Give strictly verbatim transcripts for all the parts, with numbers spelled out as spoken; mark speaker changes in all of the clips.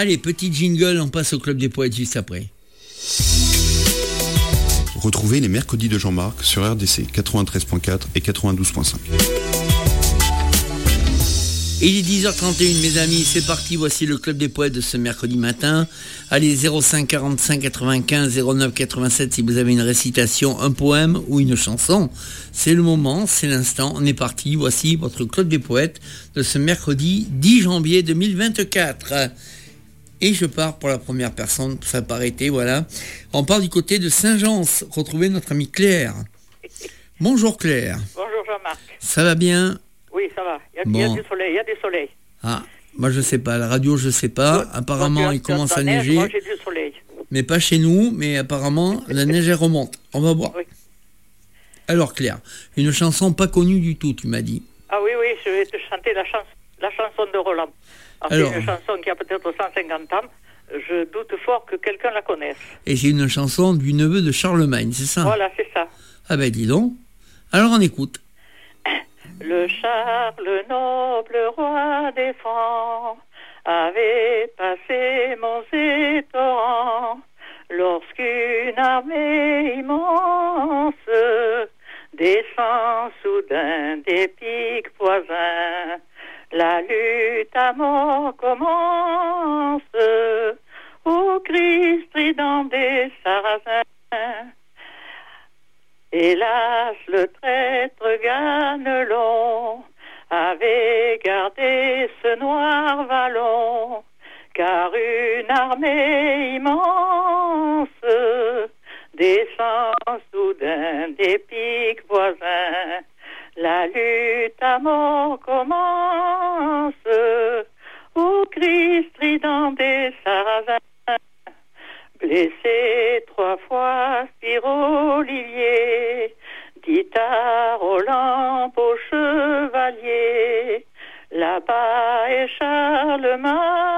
Speaker 1: Allez, petit jingle, on passe au Club des Poètes juste après.
Speaker 2: Retrouvez les mercredis de Jean-Marc sur R D C quatre-vingt-treize point quatre et quatre-vingt-douze point cinq.
Speaker 1: Il est dix heures trente et une, mes amis, c'est parti, voici le Club des Poètes de ce mercredi matin. Allez, zéro cinq quarante-cinq quatre-vingt-quinze zéro neuf quatre-vingt-sept si vous avez une récitation, un poème ou une chanson. C'est le moment, c'est l'instant, on est parti, voici votre Club des Poètes de ce mercredi dix janvier deux mille vingt-quatre. Et je pars pour la première personne, ça pas arrêté, voilà. On part du côté de Saint-Gence, retrouver notre amie Claire. Bonjour Claire.
Speaker 3: Bonjour Jean-Marc.
Speaker 1: Ça va bien ?
Speaker 3: Oui, ça va. Il y a,
Speaker 1: bon.
Speaker 3: il y a du soleil, il y a du soleil.
Speaker 1: Ah, moi je sais pas, la radio je sais pas.
Speaker 3: Bon,
Speaker 1: apparemment
Speaker 3: bon,
Speaker 1: il commence à
Speaker 3: neige,
Speaker 1: neiger.
Speaker 3: moi j'ai du soleil.
Speaker 1: Mais pas chez nous, mais apparemment la neige elle remonte. On va voir.
Speaker 3: Oui.
Speaker 1: Alors Claire, une chanson pas connue du tout, tu m'as dit.
Speaker 3: Ah oui, oui, je vais te chanter la, chans- la chanson de Roland. Alors,
Speaker 1: Alors,
Speaker 3: c'est une chanson qui a peut-être cent cinquante ans. Je doute fort que quelqu'un la connaisse.
Speaker 1: Et c'est une chanson du neveu de Charlemagne, c'est ça ?
Speaker 3: Voilà, c'est ça.
Speaker 1: Ah ben dis donc. Alors on écoute.
Speaker 3: Le Charles, noble roi des Francs, avait passé monts et torrents, lorsqu'une armée immense descend soudain des pics voisins. La lutte à mort commence au cri strident des Sarrasins. Hélas, le traître Ganelon avait gardé ce noir vallon, car une armée immense descend soudain des pics voisins. La lutte à mort commence au cri strident des Sarrasins. Blessé trois fois, Spiro Olivier, dit à Roland, beau chevalier, là-bas est Charlemagne,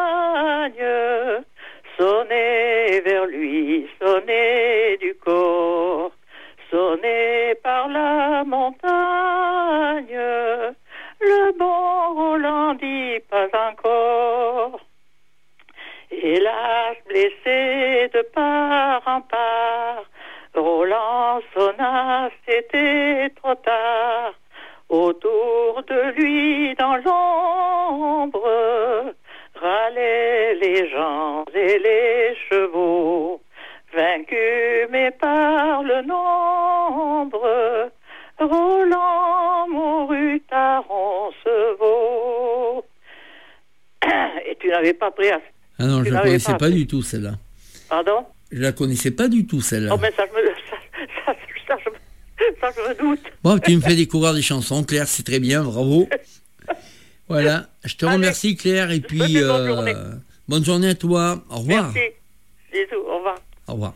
Speaker 3: sonnez vers lui, sonnez du corps, sonnez par la montagne, le bon Roland dit pas encore. Hélas, blessé de part en part, Roland sonna, c'était trop tard. Autour de lui, dans l'ombre, râlaient les gens et les chevaux. Vaincu mais par le nombre, Roland mourut à Roncevaux. Et tu n'avais pas pris à...
Speaker 1: Ah non,
Speaker 3: Tu
Speaker 1: je la
Speaker 3: l'avais
Speaker 1: connaissais
Speaker 3: pas
Speaker 1: pas
Speaker 3: fait.
Speaker 1: du tout celle-là.
Speaker 3: Pardon?
Speaker 1: Je la connaissais pas du tout celle-là.
Speaker 3: Oh, mais ça, je me, ça, ça, ça, je, ça, je me doute.
Speaker 1: Bon, tu me fais découvrir des chansons, Claire, c'est très bien, bravo. Voilà, je te
Speaker 3: Allez.
Speaker 1: remercie Claire et puis
Speaker 3: Bonne
Speaker 1: euh,
Speaker 3: journée.
Speaker 1: bonne journée à toi. Au revoir.
Speaker 3: Merci. Bisous, au revoir.
Speaker 1: Au revoir.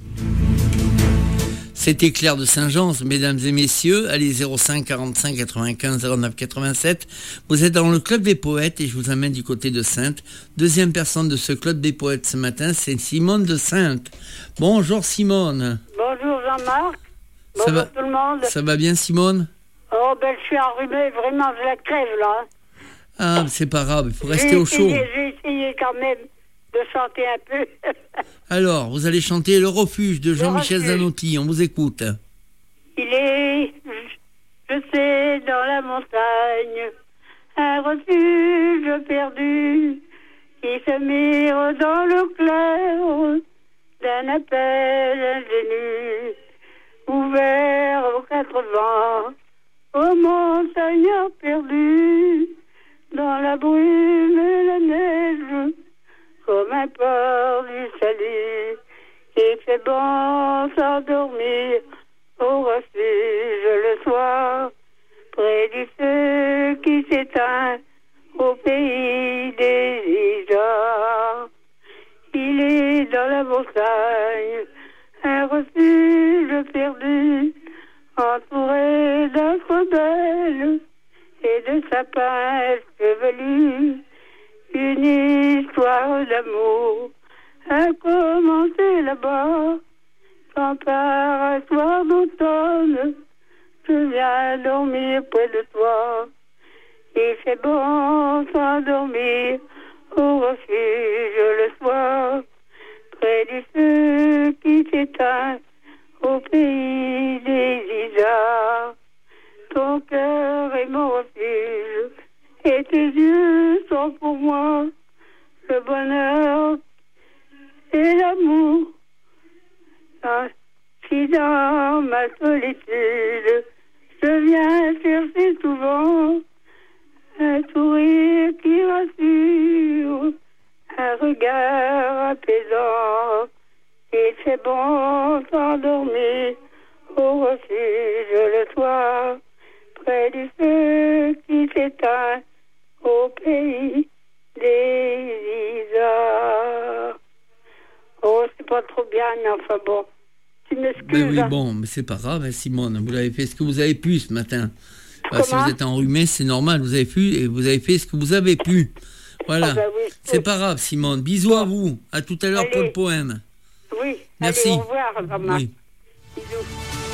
Speaker 1: C'était Claire de Saint-Gence, mesdames et messieurs. Allez, zéro cinq quarante-cinq quatre-vingt-quinze zéro neuf quatre-vingt-sept. Vous êtes dans le Club des Poètes et je vous amène du côté de Saintes. Deuxième personne de ce Club des Poètes ce matin, c'est Simone de Saintes. Bonjour Simone.
Speaker 4: Bonjour Jean-Marc.
Speaker 1: Ça
Speaker 4: Bonjour
Speaker 1: va,
Speaker 4: tout le monde.
Speaker 1: ça va bien Simone?
Speaker 4: Oh ben je suis enrhumée, vraiment je la crève là.
Speaker 1: Ah, c'est pas grave, il faut rester
Speaker 4: J'ai
Speaker 1: au chaud.
Speaker 4: essayé, j'ai essayé quand même de chanter un peu.
Speaker 1: Alors, vous allez chanter Le Refuge de Jean-Michel
Speaker 4: Refuge.
Speaker 1: Zanotti, on vous écoute.
Speaker 4: Il est, je sais, dans la montagne, un refuge perdu qui se mire dans le clair d'un appel ingénu, ouvert aux quatre vents, aux montagnards perdus, dans la brume et la neige, comme un port du salut. Il fait bon s'endormir au refuge le soir, près du feu qui s'éteint au pays des Isards. Il est dans la montagne, un refuge perdu, entouré d'arbres belles et de sapins chevelus. Une histoire d'amour a commencé là-bas, quand par un soir d'automne, je viens dormir près de toi. Il fait bon s'endormir au refuge le soir, près du feu qui s'éteint, au pays des isards. Ton cœur est mon refuge, et tes yeux sont pour moi le bonheur et l'amour. Ah, si dans ma solitude, je viens chercher souvent un sourire qui rassure, un regard apaisant, et c'est bon s'endormir au refuge le soir, près du feu qui s'éteint, au pays des isards. Oh, c'est pas trop bien, mais enfin bon. Tu m'excuses.
Speaker 1: Ben oui,
Speaker 4: hein.
Speaker 1: bon, mais c'est pas grave, hein, Simone. Vous l'avez fait ce que vous avez pu ce matin.
Speaker 4: Comment?
Speaker 1: Si vous êtes enrhumé, c'est normal. Vous avez pu et vous avez fait ce que vous avez pu. Voilà.
Speaker 4: Ah ben oui,
Speaker 1: C'est
Speaker 4: oui.
Speaker 1: pas grave, Simone. Bisous à vous. À tout à l'heure pour
Speaker 4: Allez.
Speaker 1: le poème.
Speaker 4: Oui.
Speaker 1: Merci.
Speaker 4: Allez, au revoir, maman.
Speaker 1: Oui.
Speaker 4: Bisous.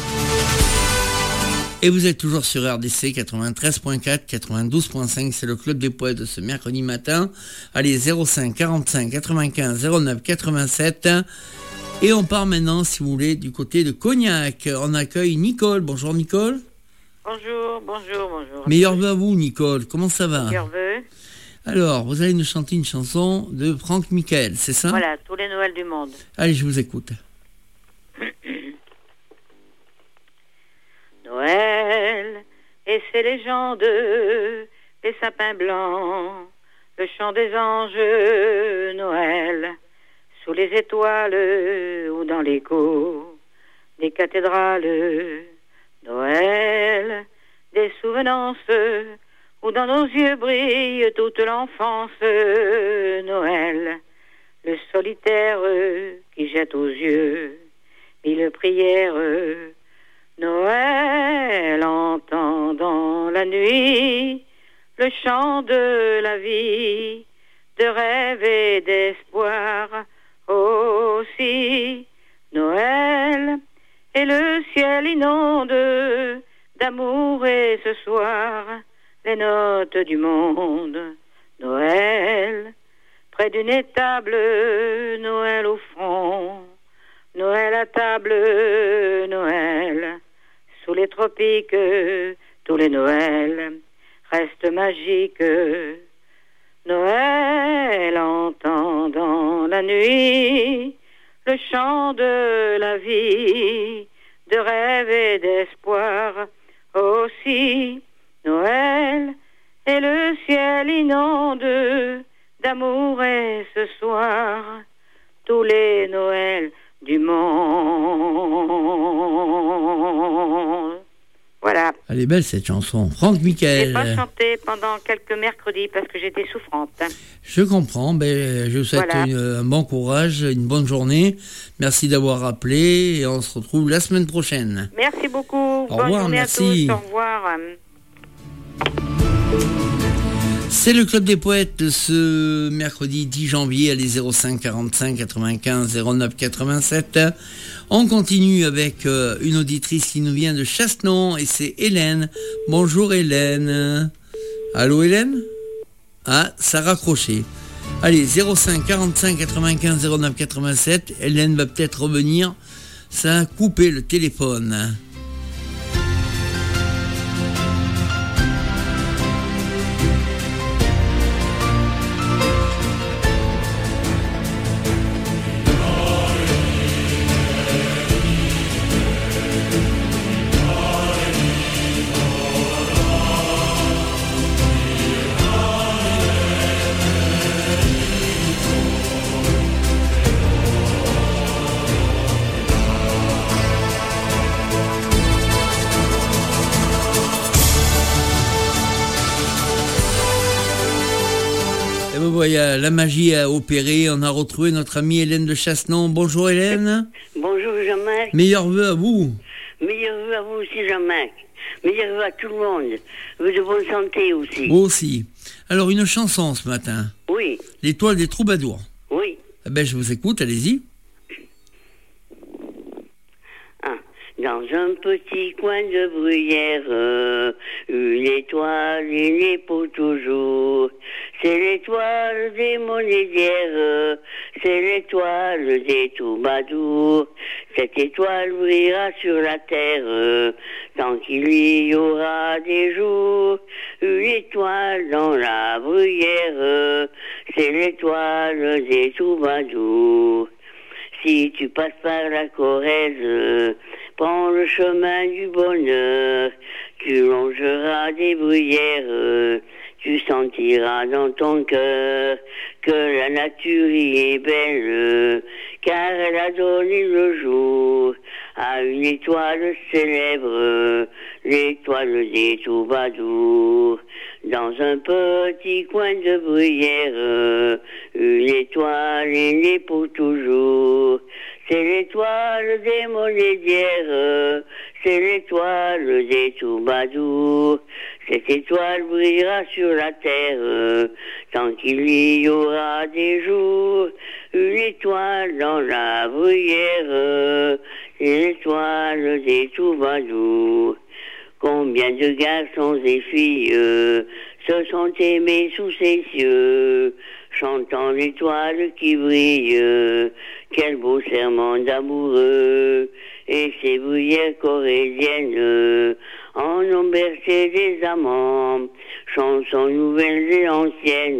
Speaker 1: Et vous êtes toujours sur R D C quatre-vingt-treize point quatre, quatre-vingt-douze point cinq, c'est le club des poètes de ce mercredi matin. Allez, zéro cinq quarante-cinq quatre-vingt-quinze zéro neuf quatre-vingt-sept. Et on part maintenant, si vous voulez, du côté de Cognac. On accueille Nicole. Bonjour Nicole.
Speaker 3: Bonjour, bonjour, bonjour.
Speaker 1: Meilleur vœu à vous Nicole, comment ça va?
Speaker 3: Meilleur vœu.
Speaker 1: Alors, vous allez nous chanter une chanson de Franck Michael, c'est ça?
Speaker 3: Voilà, tous les Noëls du monde.
Speaker 1: Allez, je vous écoute.
Speaker 3: Noël et ses légendes, les sapins blancs, le chant des anges, Noël, sous les étoiles ou dans l'écho des cathédrales, Noël, des souvenances où dans nos yeux brille toute l'enfance, Noël, le solitaire qui jette aux yeux mille prières, Noël, entend dans la nuit le chant de la vie, de rêve et d'espoir aussi, Noël, et le ciel inonde d'amour et ce soir les notes du monde, Noël, près d'une étable, Noël au front, Noël à table, Noël, sous les tropiques, tous les Noëls restent magiques. Noël entend dans la nuit le chant de la vie, de rêve et d'espoir aussi. Noël et le ciel inonde d'amour et ce soir tous les Noëls du monde. Voilà.
Speaker 1: Elle est belle cette chanson. Franck
Speaker 3: J'ai
Speaker 1: Michael.
Speaker 3: pas chanté pendant quelques mercredis parce que j'étais souffrante.
Speaker 1: Je comprends. Ben, je vous souhaite
Speaker 3: Voilà.
Speaker 1: une- un bon courage, une bonne journée. Merci d'avoir appelé et on se retrouve la semaine prochaine.
Speaker 3: Merci beaucoup. Bonne
Speaker 1: revoir,
Speaker 3: journée
Speaker 1: merci.
Speaker 3: à tous. Au revoir.
Speaker 1: C'est le Club des Poètes de ce mercredi dix janvier, allez zéro cinq quarante-cinq quatre-vingt-quinze zéro neuf quatre-vingt-sept. On continue avec euh, une auditrice qui nous vient de Chassenon et c'est Hélène. Bonjour Hélène. Allô Hélène? Ah, ça a raccroché. Allez, zéro cinq quarante-cinq quatre-vingt-quinze zéro neuf quatre-vingt-sept. Hélène va peut-être revenir. Ça a coupé le téléphone. Et ben voilà, la magie a opéré. On a retrouvé notre amie Hélène de Chassenon. Bonjour Hélène.
Speaker 4: Bonjour Jean-Marc.
Speaker 1: Meilleurs vœux à vous.
Speaker 4: Meilleurs vœux à vous aussi Jean-Marc. Meilleurs vœux à tout le monde. Vœux de bonne santé aussi.
Speaker 1: Vous aussi. Alors une chanson ce matin.
Speaker 4: Oui,
Speaker 1: L'étoile des troubadours.
Speaker 4: oui.
Speaker 1: Eh ben, je vous écoute, allez-y.
Speaker 4: Ah. Dans un petit coin de bruyère, euh, une étoile est née pour toujours. C'est l'étoile des monédières, c'est l'étoile des troubadours. Cette étoile brillera sur la terre, tant qu'il y aura des jours. Une étoile dans la bruyère, c'est l'étoile des troubadours. Si tu passes par la Corrèze, prends le chemin du bonheur, tu longeras des bruyères, tu sentiras dans ton cœur que la nature y est belle, car elle a donné le jour à une étoile célèbre, l'étoile des troubadours. Dans un petit coin de bruyère, une étoile est née pour toujours. C'est l'étoile des monédières, c'est l'étoile des troubadours. Cette étoile brillera sur la terre, tant qu'il y aura des jours. Une étoile dans la bruyère, c'est l'étoile des troubadours. Combien de garçons et filles se sont aimés sous ses cieux, chantant l'étoile qui brille, quel beau serment d'amoureux. Et ces bruyères corésiennes en ont bercé des amants, chansons nouvelles et anciennes,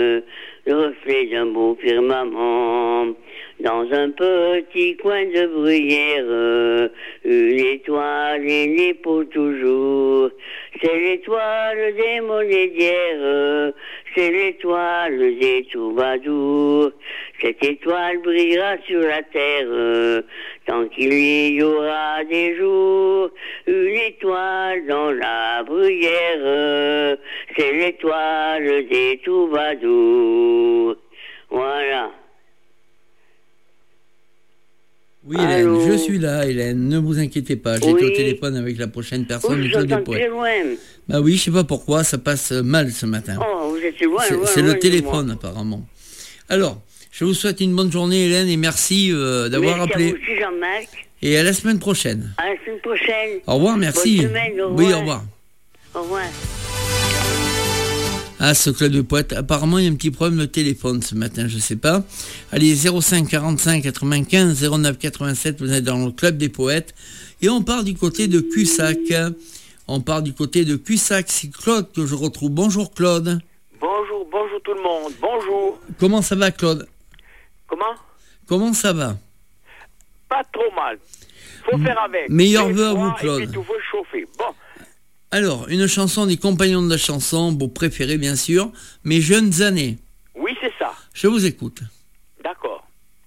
Speaker 4: le reflet d'un beau firmament. Dans un petit coin de bruyère, une étoile est née pour toujours. C'est l'étoile des monédières, c'est l'étoile des troubadours. Cette étoile brillera sur la terre, tant qu'il y aura des jours. Une étoile dans la bruyère, c'est l'étoile des troubadours. Voilà.
Speaker 1: Oui, Hélène,
Speaker 4: Allô.
Speaker 1: je suis là, Hélène, ne vous inquiétez pas, j'étais
Speaker 4: Oui.
Speaker 1: au téléphone avec la prochaine personne
Speaker 4: Oh,
Speaker 1: du
Speaker 4: je
Speaker 1: Club
Speaker 4: vous
Speaker 1: des
Speaker 4: entends très
Speaker 1: Poètes.
Speaker 4: loin.
Speaker 1: Bah oui, je sais pas pourquoi, ça passe mal ce matin.
Speaker 4: Oh, vous êtes loin,
Speaker 1: C'est
Speaker 4: loin,
Speaker 1: c'est
Speaker 4: loin
Speaker 1: le
Speaker 4: de
Speaker 1: téléphone
Speaker 4: moi.
Speaker 1: apparemment. Alors, je vous souhaite une bonne journée, Hélène, et merci euh, d'avoir
Speaker 4: Merci
Speaker 1: appelé.
Speaker 4: à vous aussi, Jean-Marc.
Speaker 1: Et à la semaine prochaine.
Speaker 4: À la semaine prochaine.
Speaker 1: Au revoir, merci.
Speaker 4: Bonne semaine, au
Speaker 1: Oui,
Speaker 4: revoir.
Speaker 1: au revoir.
Speaker 4: Au revoir.
Speaker 1: Ah, ce Club de Poètes, apparemment il y a un petit problème de téléphone ce matin, je sais pas. Allez, zéro cinq quarante-cinq quatre-vingt-quinze zéro neuf quatre-vingt-sept, vous êtes dans le Club des Poètes. Et on part du côté de Cussac. On part du côté de Cussac, c'est Claude que je retrouve. Bonjour Claude.
Speaker 5: Bonjour, bonjour tout le monde, bonjour.
Speaker 1: Comment ça va Claude?
Speaker 5: Comment?
Speaker 1: Comment ça va?
Speaker 5: Pas trop mal. Faut faire avec.
Speaker 1: Meilleurs
Speaker 5: Il fait
Speaker 1: vœux à
Speaker 5: froid
Speaker 1: vous, Claude.
Speaker 5: Et puis tout faut chauffer. Bon,
Speaker 1: Alors, une chanson des compagnons de la chanson, vos préférés bien sûr, mes jeunes années.
Speaker 5: oui c'est ça.
Speaker 1: Je vous écoute.
Speaker 5: D'accord.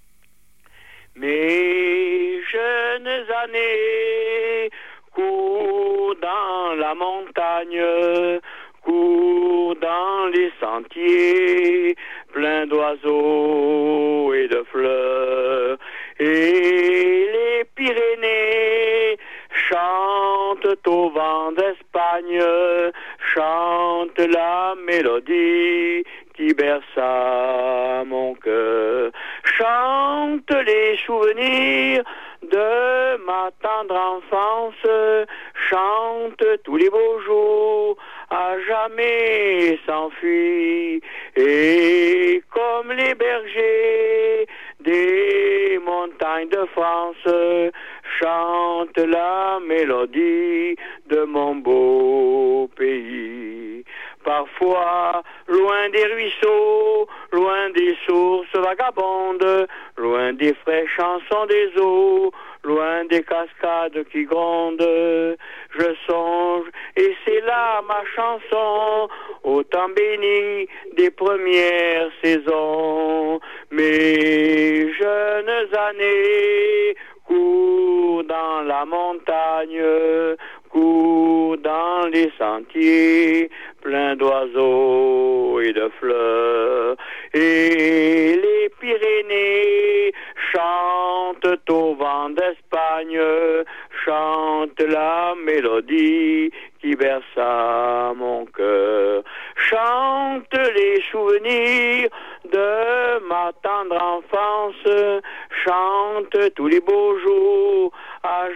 Speaker 5: Mes jeunes années courent dans la montagne, courent dans les sentiers, pleins d'oiseaux et de fleurs. Et les Pyrénées chantent au vent d'Espagne, chantent la mélodie qui berça mon cœur. Chante les souvenirs de ma tendre enfance, chante tous les beaux jours, à jamais s'enfuit. Et comme les bergers des montagnes de France, chante la mélodie de mon beau pays. Parfois, loin des ruisseaux, loin des sources vagabondes, loin des fraîches chansons des eaux, loin des cascades qui grondent, je songe, et c'est là ma chanson, au temps béni des premières saisons. Mes jeunes années courent dans la montagne, courent dans les sentiers, pleins d'oiseaux et de fleurs. Et les Pyrénées chantent au vent d'Espagne, chantent la mélodie qui berça mon cœur. Chante les souvenirs de ma tendre enfance, chante tous les beaux jours, à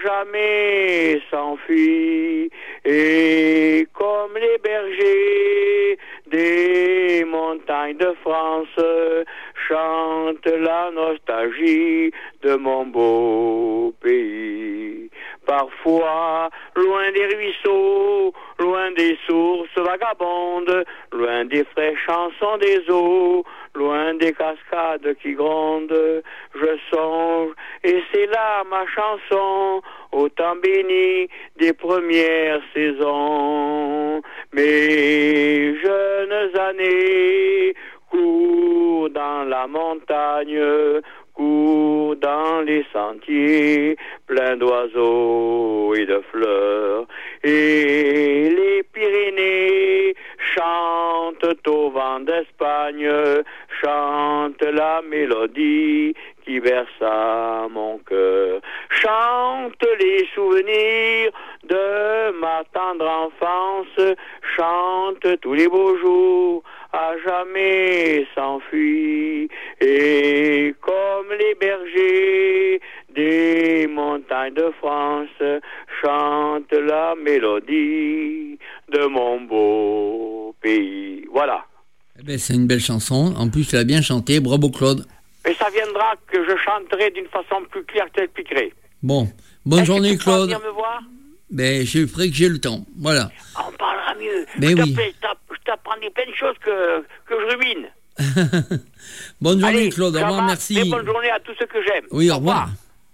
Speaker 5: jamais s'enfuit. Et comme les bergers des montagnes de France, chante la nostalgie de mon beau pays. Parfois, loin des ruisseaux, loin des sources vagabondes, loin des fraîches chansons des eaux, loin des cascades qui grondent, je songe, et c'est là ma chanson, au temps béni des premières saisons. Mes jeunes années courent dans la montagne, courent dans les sentiers, pleins d'oiseaux et de fleurs, et les Pyrénées chantent au vent d'Espagne, chantent la mélodie qui versa mon cœur, chante les souvenirs de ma tendre enfance, chante tous les beaux jours, à jamais s'enfuit, et comme les bergers des montagnes de France, chante la mélodie de mon beau pays. Voilà.
Speaker 1: Eh ben, c'est une belle chanson. En plus, tu l'as bien chanté. Bravo, Claude.
Speaker 5: Et ça viendra que je chanterai d'une façon plus claire que t'expliquerai.
Speaker 1: Bon, bonne
Speaker 5: Est-ce
Speaker 1: journée,
Speaker 5: que tu pourras
Speaker 1: Claude.
Speaker 5: venir me voir?
Speaker 1: Ben, je ferai que j'ai le temps. Voilà.
Speaker 5: On parlera mieux.
Speaker 1: Mais
Speaker 5: je
Speaker 1: oui.
Speaker 5: je t'apprendrai plein de choses que, que je rumine.
Speaker 1: Bonne journée,
Speaker 5: Allez,
Speaker 1: Claude. Au revoir,
Speaker 5: Jean-Marc,
Speaker 1: merci.
Speaker 5: et bonne journée à tous ceux que j'aime.
Speaker 1: Oui, au revoir.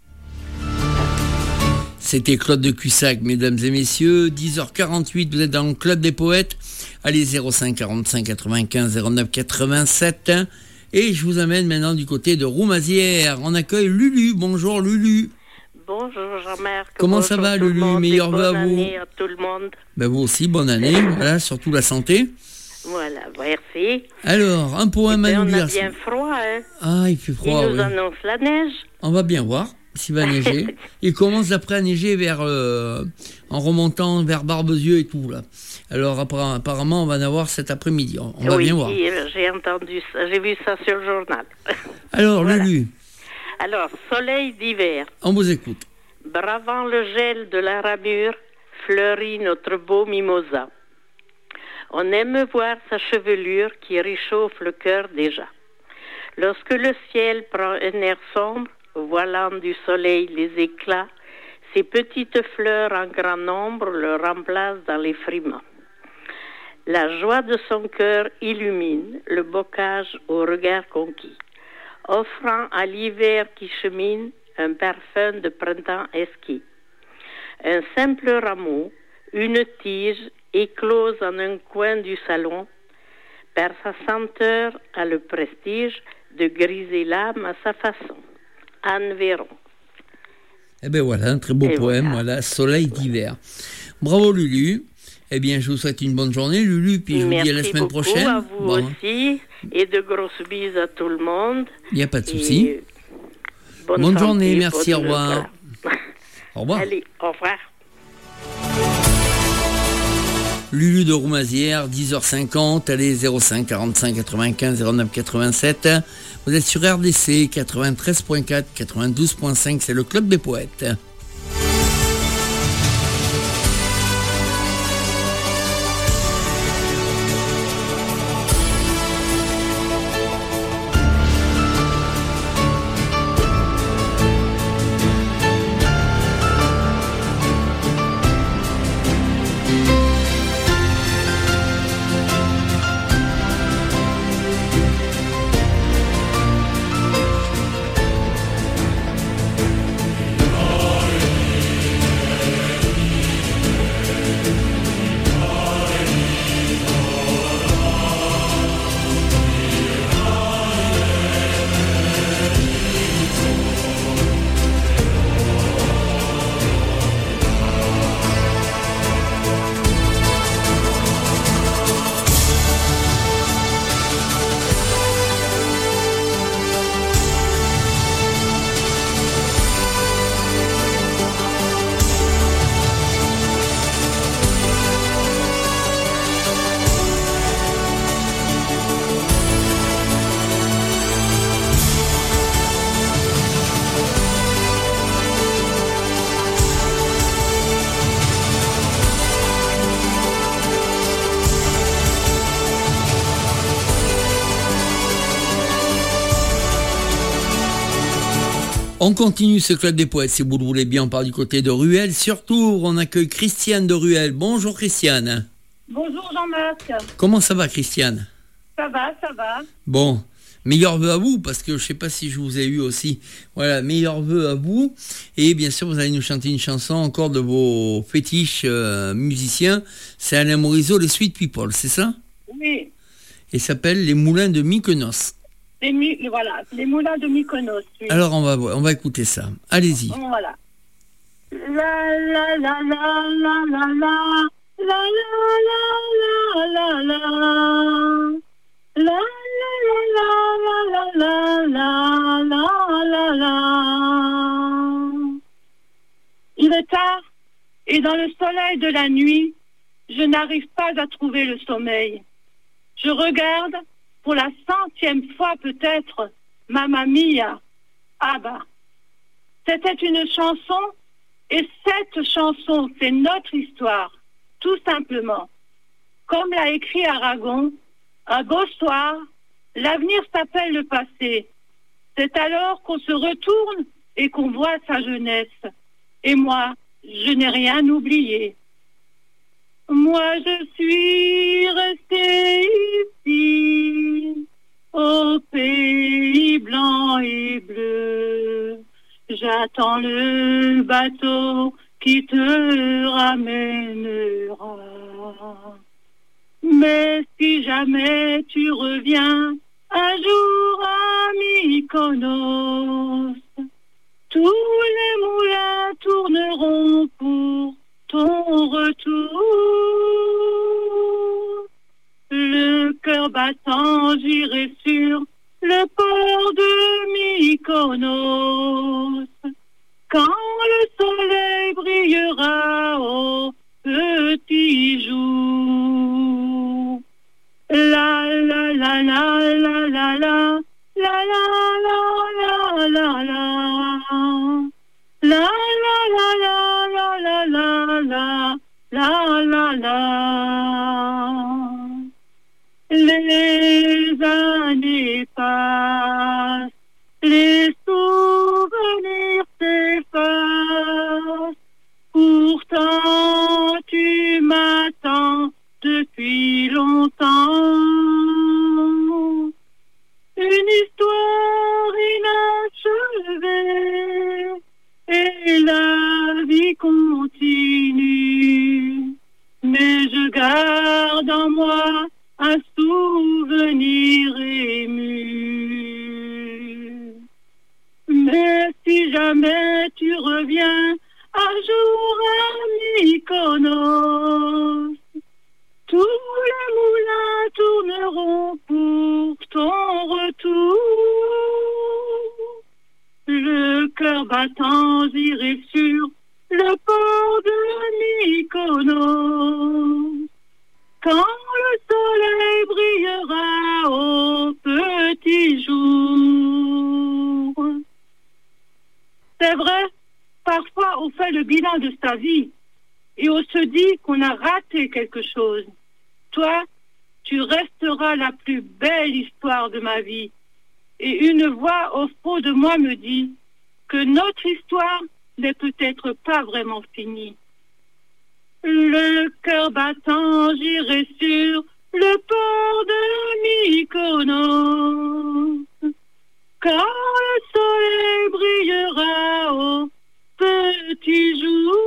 Speaker 1: C'était Claude de Cussac, mesdames et messieurs. dix heures quarante-huit, vous êtes dans le Club des Poètes. Allez, zéro cinq quarante-cinq quatre-vingt-quinze zéro neuf quatre-vingt-sept. Et je vous amène maintenant du côté de Roumazières. On accueille Lulu. Bonjour, Lulu.
Speaker 6: Bonjour Jean-Marc.
Speaker 1: Comment
Speaker 6: Bonjour
Speaker 1: ça va,
Speaker 6: tout le
Speaker 1: Lulu?
Speaker 6: monde,
Speaker 1: Meilleurs
Speaker 6: et
Speaker 1: vœux à
Speaker 6: bonne
Speaker 1: vous.
Speaker 6: année à tout le monde.
Speaker 1: Ben vous aussi, bonne année. Voilà, surtout la santé.
Speaker 6: Voilà, merci.
Speaker 1: Alors, un poème
Speaker 6: Eh
Speaker 1: à
Speaker 6: ben,
Speaker 1: nous
Speaker 6: on a
Speaker 1: lire.
Speaker 6: bien froid, hein.
Speaker 1: Ah, il fait froid,
Speaker 6: Il nous
Speaker 1: oui.
Speaker 6: annonce la neige.
Speaker 1: On va bien voir s'il va neiger. Il commence après à neiger vers, euh, en remontant vers Barbezieux et tout, là. Alors, apparemment, on va en avoir cet après-midi. On, on va
Speaker 6: oui,
Speaker 1: bien voir.
Speaker 6: j'ai entendu ça, j'ai vu ça sur le journal.
Speaker 1: Alors,
Speaker 6: Voilà.
Speaker 1: Lulu,
Speaker 6: Alors, soleil d'hiver,
Speaker 1: on vous écoute.
Speaker 6: bravant le gel de la ramure, fleurit notre beau mimosa. On aime voir sa chevelure qui réchauffe le cœur déjà. Lorsque le ciel prend un air sombre, voilant du soleil les éclats, ses petites fleurs en grand nombre le remplacent dans les frimas. La joie de son cœur illumine le bocage au regard conquis, offrant à l'hiver qui chemine un parfum de printemps esquis. Un simple rameau, une tige, éclose en un coin du salon, par sa senteur a le prestige de griser l'âme à sa façon. Anne Véron.
Speaker 1: Eh bien voilà, un très beau
Speaker 6: Et
Speaker 1: poème,
Speaker 6: voilà.
Speaker 1: voilà, soleil d'hiver. Bravo Lulu. Eh bien, je vous souhaite une bonne journée, Lulu, puis je
Speaker 6: Merci
Speaker 1: vous dis à la semaine
Speaker 6: beaucoup
Speaker 1: prochaine.
Speaker 6: à vous
Speaker 1: Bon,
Speaker 6: aussi, et de grosses bises à tout le monde.
Speaker 1: il n'y a pas de souci.
Speaker 6: Et Bonne,
Speaker 1: Bonne
Speaker 6: santé,
Speaker 1: journée, merci,
Speaker 6: bonne-
Speaker 1: au revoir.
Speaker 6: voilà.
Speaker 1: Au revoir.
Speaker 6: Allez, au revoir.
Speaker 1: Lulu de Roumazières, dix heures cinquante, allez, zéro cinq quarante-cinq quatre-vingt-quinze zéro neuf quatre-vingt-sept. Vous êtes sur R D C quatre-vingt-treize point quatre, quatre-vingt-douze point cinq, c'est le Club des Poètes.
Speaker 7: Ay,
Speaker 1: On continue ce club des poètes, si vous le voulez bien, on part du côté de Ruelle. Surtout, on accueille Christiane de Ruelle. Bonjour Christiane.
Speaker 7: Bonjour Jean-Marc.
Speaker 1: Comment ça va Christiane?
Speaker 7: Ça va, ça va.
Speaker 1: Bon, meilleurs vœux à vous, parce que je ne sais pas si je vous ai eu aussi. Voilà, meilleurs vœux à vous. Et bien sûr, vous allez nous chanter une chanson encore de vos fétiches euh, musiciens. C'est Alain Morisot, les Sweet People, c'est ça?
Speaker 7: Oui.
Speaker 1: Et s'appelle Les Moulins de Mykonos.
Speaker 7: Les, mi- voilà, les moulins de Mykonos. Oui.
Speaker 1: Alors on va on va écouter ça. Allez-y.
Speaker 7: Voilà. La la la la la la la la la la la la la la la la la la la. Il est tard et dans le soleil de la nuit, je n'arrive pas à trouver le sommeil. Je regarde pour la centième fois peut-être, Mamma Mia, Abba. C'était une chanson, et cette chanson, c'est notre histoire, tout simplement. Comme l'a écrit Aragon, un beau soir, l'avenir s'appelle le passé. C'est alors qu'on se retourne et qu'on voit sa jeunesse. Et moi, je n'ai rien oublié. Moi, je suis restée ici, au pays blanc et bleu. J'attends le bateau qui te ramènera. Mais si jamais tu reviens un jour à Mykonos, tous les moulins tourneront pour ton retour. Le cœur battant, j'irai sur le port de Mykonos. Quand le soleil brillera au petit jour. La la la la la la la la la la la la la. La la la la la la la la la la. Les années passent, les souvenirs s'effacent. Pourtant tu m'attends depuis longtemps. Une histoire inachevée. Et la vie continue, mais je garde en moi un souvenir ému. Mais si jamais tu reviens un jour à Mykonos, tous les moulins tourneront pour ton retour. Le cœur battant, j'irai sur le port de Mykonos. Quand le soleil brillera au petit jour. C'est vrai, parfois on fait le bilan de sa vie et on se dit qu'on a raté quelque chose. Toi, tu resteras la plus belle histoire de ma vie. Et une voix au fond de moi me dit que notre histoire n'est peut-être pas vraiment finie. Le cœur battant, j'irai sur le port de Mykonos. Quand le soleil brillera au petit jour.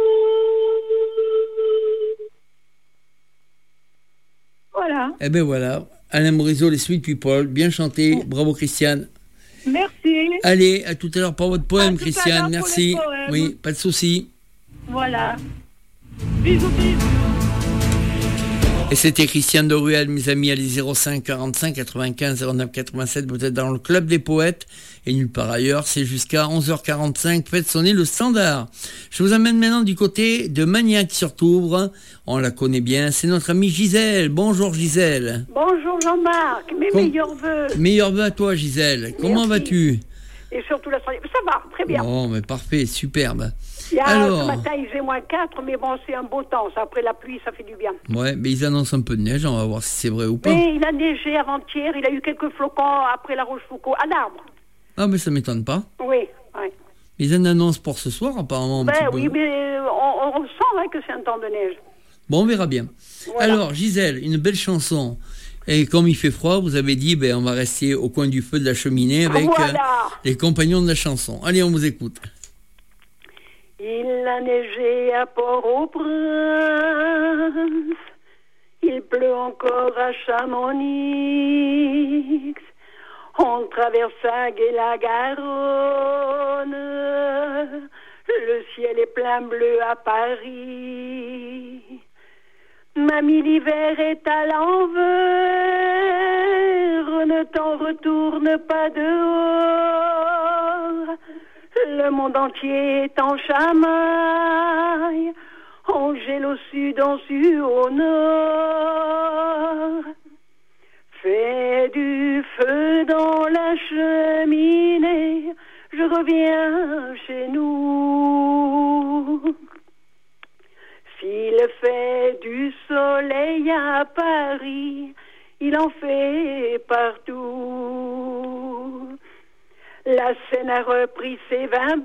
Speaker 7: Voilà.
Speaker 1: Eh ben voilà, Alain Morisot, les Sweet People, bien chanté, bravo Christiane.
Speaker 7: Merci.
Speaker 1: Allez, à tout à l'heure pour votre poème,
Speaker 7: à
Speaker 1: Christiane, merci. Oui, pas de souci.
Speaker 7: Voilà. Bisous, bisous.
Speaker 1: Et c'était Christiane de Ruelle, mes amis, allez zéro cinq quarante-cinq quatre-vingt-quinze zéro neuf quatre-vingt-sept, vous êtes dans le club des poètes, et nulle part ailleurs, c'est jusqu'à onze heures quarante-cinq, faites sonner le standard. Je vous amène maintenant du côté de Magnac-sur-Touvre, on la connaît bien, c'est notre amie Gisèle. Bonjour Gisèle.
Speaker 8: Bonjour Jean-Marc, mes Com- meilleurs vœux.
Speaker 1: Meilleurs vœux à toi Gisèle, Merci. Comment vas-tu?
Speaker 8: Et surtout la santé, ça va, très bien.
Speaker 1: Bon, mais parfait, superbe.
Speaker 8: Il y a,
Speaker 1: Alors,
Speaker 8: ce matin, il faisait moins quatre, mais bon, c'est un beau temps. Ça, après la pluie, ça fait du bien.
Speaker 1: Ouais, mais ils annoncent un peu de neige, on va voir si c'est vrai ou pas.
Speaker 8: Mais il a neigé avant-hier, il a eu quelques flocons après la Rochefoucauld, un arbre.
Speaker 1: Ah, mais ça m'étonne pas.
Speaker 8: Oui, oui.
Speaker 1: Mais il y a une annonce pour ce soir, apparemment. Un
Speaker 8: Ben
Speaker 1: petit
Speaker 8: oui,
Speaker 1: peu.
Speaker 8: mais on, on sent hein, que c'est un temps de neige.
Speaker 1: Bon, on verra bien.
Speaker 8: Voilà.
Speaker 1: Alors, Gisèle, une belle chanson. Et comme il fait froid, vous avez dit, ben, on va rester au coin du feu de la cheminée avec
Speaker 8: Voilà.
Speaker 1: euh, les compagnons de la chanson. Allez, on vous écoute.
Speaker 8: Il a neigé à Port-au-Prince, il pleut encore à Chamonix, on traverse et la Garonne, le ciel est plein bleu à Paris. Mamie, l'hiver est à l'envers, ne t'en retourne pas dehors. Le monde entier est en chamaille, on gèle au sud, on sue au nord. Fais du feu dans la cheminée, je reviens chez nous. S'il fait du soleil à Paris, il en fait partout. La Seine a repris ses vingt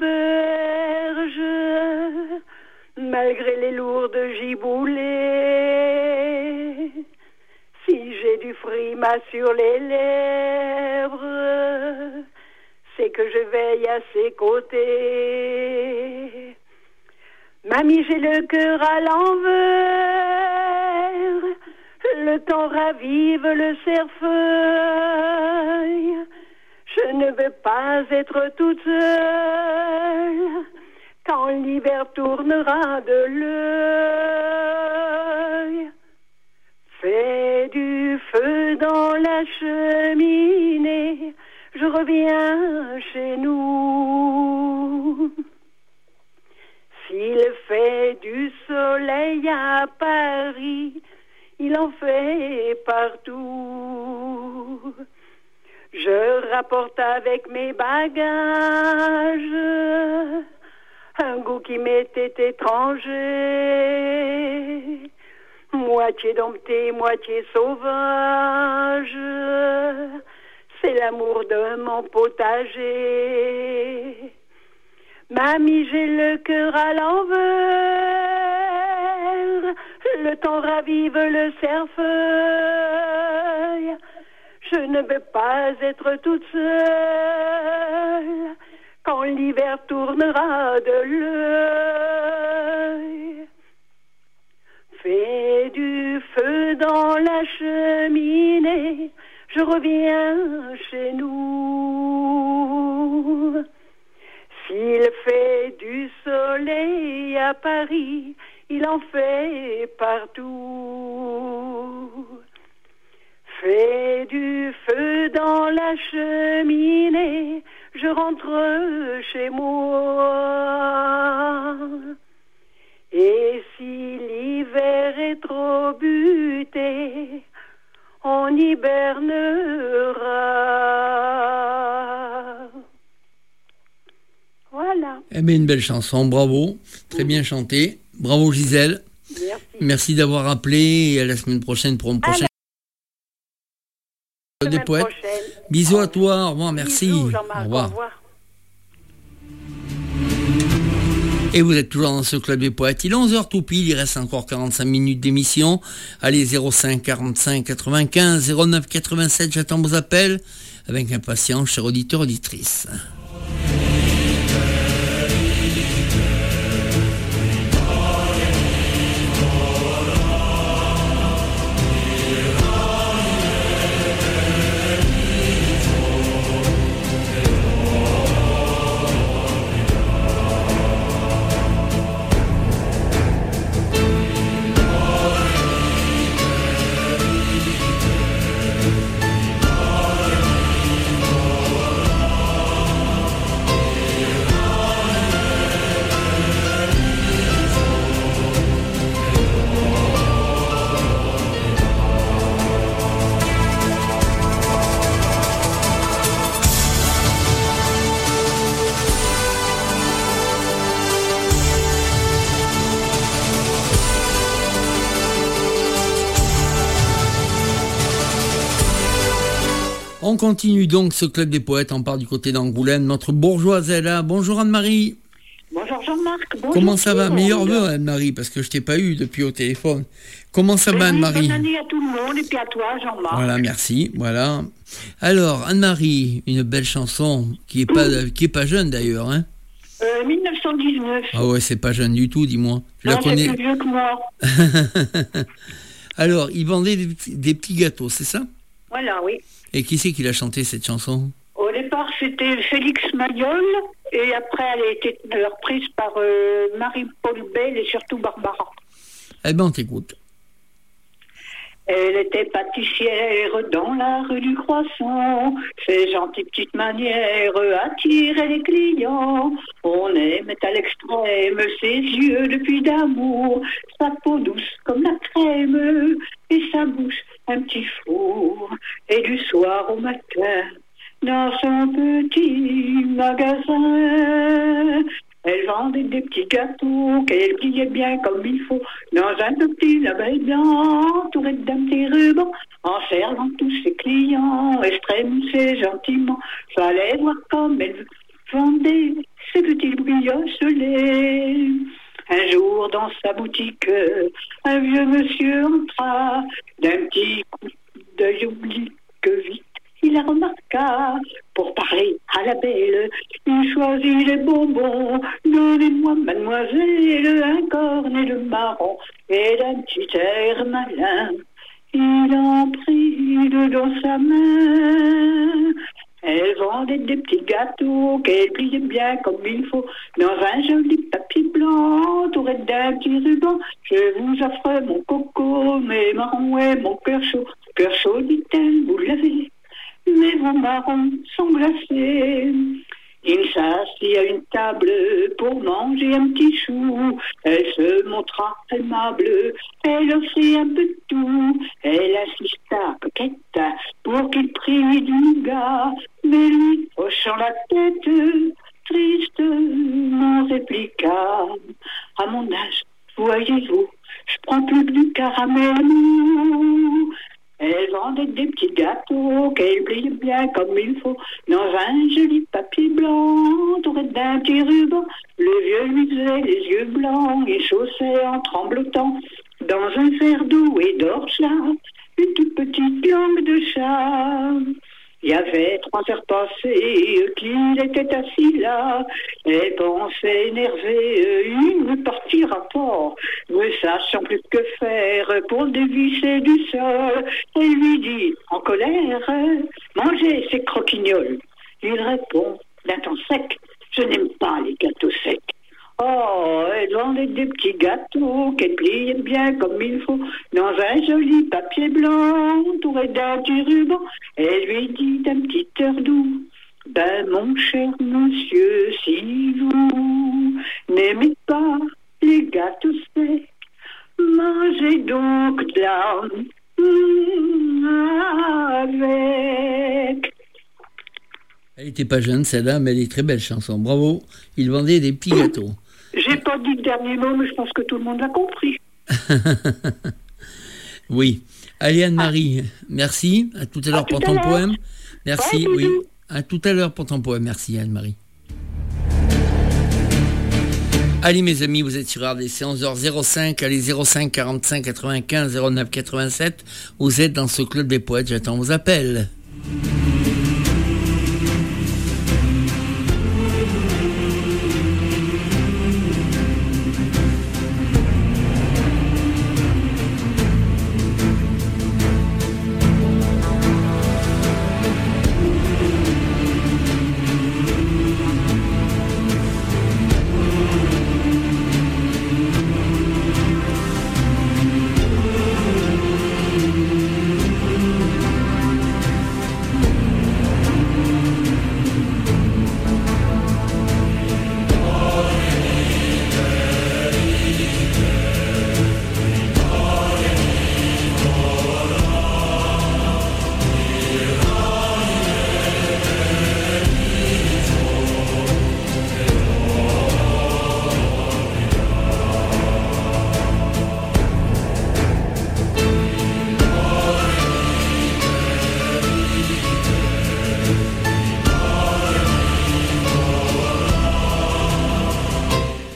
Speaker 8: berges, malgré les lourdes giboulées. Si j'ai du frima sur les lèvres, c'est que je veille à ses côtés. Mamie, j'ai le cœur à l'envers, le temps ravive le cerfeuil. Je ne veux pas être toute seule quand l'hiver tournera de l'œil. Fais du feu dans la cheminée, je reviens chez nous. S'il fait du soleil à Paris, il en fait partout. Je rapporte avec mes bagages un goût qui m'était étranger, moitié dompté, moitié sauvage. C'est l'amour de mon potager. Mamie, j'ai le cœur à l'envers, le temps ravive le cerfeuil. Je ne veux pas être toute seule quand l'hiver tournera de l'œil. Fais du feu dans la cheminée, je reviens chez nous. S'il fait du soleil à Paris, il en fait partout. Fais du feu dans la cheminée, je rentre chez moi. Et si l'hiver est trop buté, on hibernera. Voilà.
Speaker 1: Eh bien, une belle chanson, bravo, très bien chanté. Bravo Gisèle.
Speaker 8: Merci.
Speaker 1: Merci d'avoir appelé et à la semaine prochaine pour un prochain des poètes.
Speaker 8: Prochaine.
Speaker 1: Bisous à toi, au revoir, merci.
Speaker 8: Bisous,
Speaker 1: Au
Speaker 8: Jean-Marc,
Speaker 1: revoir.
Speaker 8: au revoir.
Speaker 1: Et vous êtes toujours dans ce club des poètes. Il est onze heures tout pile, il reste encore quarante-cinq minutes d'émission. Allez, zéro cinq quarante-cinq quatre-vingt-quinze zéro neuf quatre-vingt-sept, j'attends vos appels avec impatience, chers auditeurs, auditrices.
Speaker 9: Oh
Speaker 1: On continue donc ce club des poètes, on part du côté d'Angoulême. Notre bourgeoise est là. Bonjour Anne-Marie.
Speaker 7: Bonjour Jean-Marc. Bonjour.
Speaker 1: Comment ça va? Meilleurs vœux Anne-Marie, parce que je t'ai pas eu depuis au téléphone. Comment ça va Anne-Marie?
Speaker 7: Bonne année à tout le monde et puis à toi Jean-Marc.
Speaker 1: Voilà, merci. Voilà. Alors Anne-Marie, une belle chanson qui est pas qui est pas jeune d'ailleurs, hein?
Speaker 7: Euh, dix-neuf cent dix-neuf.
Speaker 1: Ah ouais, c'est pas jeune du tout, dis-moi. Je
Speaker 7: non,
Speaker 1: la connais.
Speaker 7: c'est plus vieux que moi.
Speaker 1: Alors, il vendait des, des petits gâteaux, c'est ça?
Speaker 7: Voilà, oui.
Speaker 1: Et qui c'est qui l'a chanté cette chanson?
Speaker 7: Au départ, c'était Félix Mayol, et après, elle a été reprise par euh, Marie-Paul Bell et surtout Barbara.
Speaker 1: Eh ben, on t'écoute.
Speaker 7: Elle était pâtissière dans la rue du Croissant. Ses gentilles petites manières attiraient les clients. On aimait à l'extrême ses yeux de puits d'amour, sa peau douce comme la crème et sa bouche un petit four. Et du soir au matin, dans son petit magasin, elle vendait des petits gâteaux qu'elle pliait bien comme il faut dans un petit label blanc, entouré d'un petit ruban, en servant tous ses clients, elle se trémoussait gentiment. Fallait voir comme elle vendait ses petits brioches-lait. Un jour, dans sa boutique, un vieux monsieur entra, d'un petit coup d'œil oblique vite. Il la remarqua, pour parler à la belle, il choisit les bonbons. Donnez-moi, mademoiselle, un cornet de marron, et d'un petit air malin, il en prit deux dans sa main. Elle vendait des petits gâteaux qu'elle pliait bien comme il faut dans un joli papier blanc entouré d'un petit ruban. Je vous offre mon coco, mes marrons et mon cœur chaud. Cœur chaud, dit-elle, vous l'avez, mais vos marrons sont glacés. Il s'assit à une table pour manger un petit chou. Elle se montra aimable, elle offrit un peu de tout. Elle insista, coquette, pour qu'il prît du nougat. Mais lui, hochant la tête, tristement répliqua: à mon âge, voyez-vous, je prends plus que du caramel mou. Elle vendait des petits gâteaux qu'elle pliait bien comme il faut dans un joli papier blanc entouré d'un petit ruban. Le vieux lui faisait les yeux blancs et chaussait en tremblotant dans un verre d'eau et d'orge là une toute petite langue de chat. Il y avait trois heures passées qu'il était assis là, et pensait énervé, il ne partira pas, ne sachant plus que faire pour le dévisser du sol. Elle lui dit, en colère, mangez ces croquignoles. Il répond, d'un ton sec, je n'aime pas les gâteaux secs. Oh, elle vendait des petits gâteaux qu'elle pliait bien comme il faut dans un joli papier blanc entouré d'un petit ruban. Elle lui dit d'un petit air doux, ben mon cher monsieur, si vous n'aimez pas les gâteaux secs, mangez donc de la avec.
Speaker 1: Elle était pas jeune, celle-là, mais elle est très belle chanson. Bravo. Il vendait des petits gâteaux.
Speaker 7: J'ai pas dit le dernier mot, mais je pense que tout le monde l'a compris.
Speaker 1: Oui. Allez, Anne-Marie, ah. merci. À tout à l'heure à pour ton poème. Merci, ouais, oui. À tout à l'heure pour ton poème. Merci, Anne-Marie. Allez, mes amis, vous êtes sur R D C, onze heures zéro cinq. Allez, zéro cinq quarante-cinq quatre-vingt-quinze zéro neuf quatre-vingt-sept. Vous êtes dans ce club des poètes. J'attends vos appels.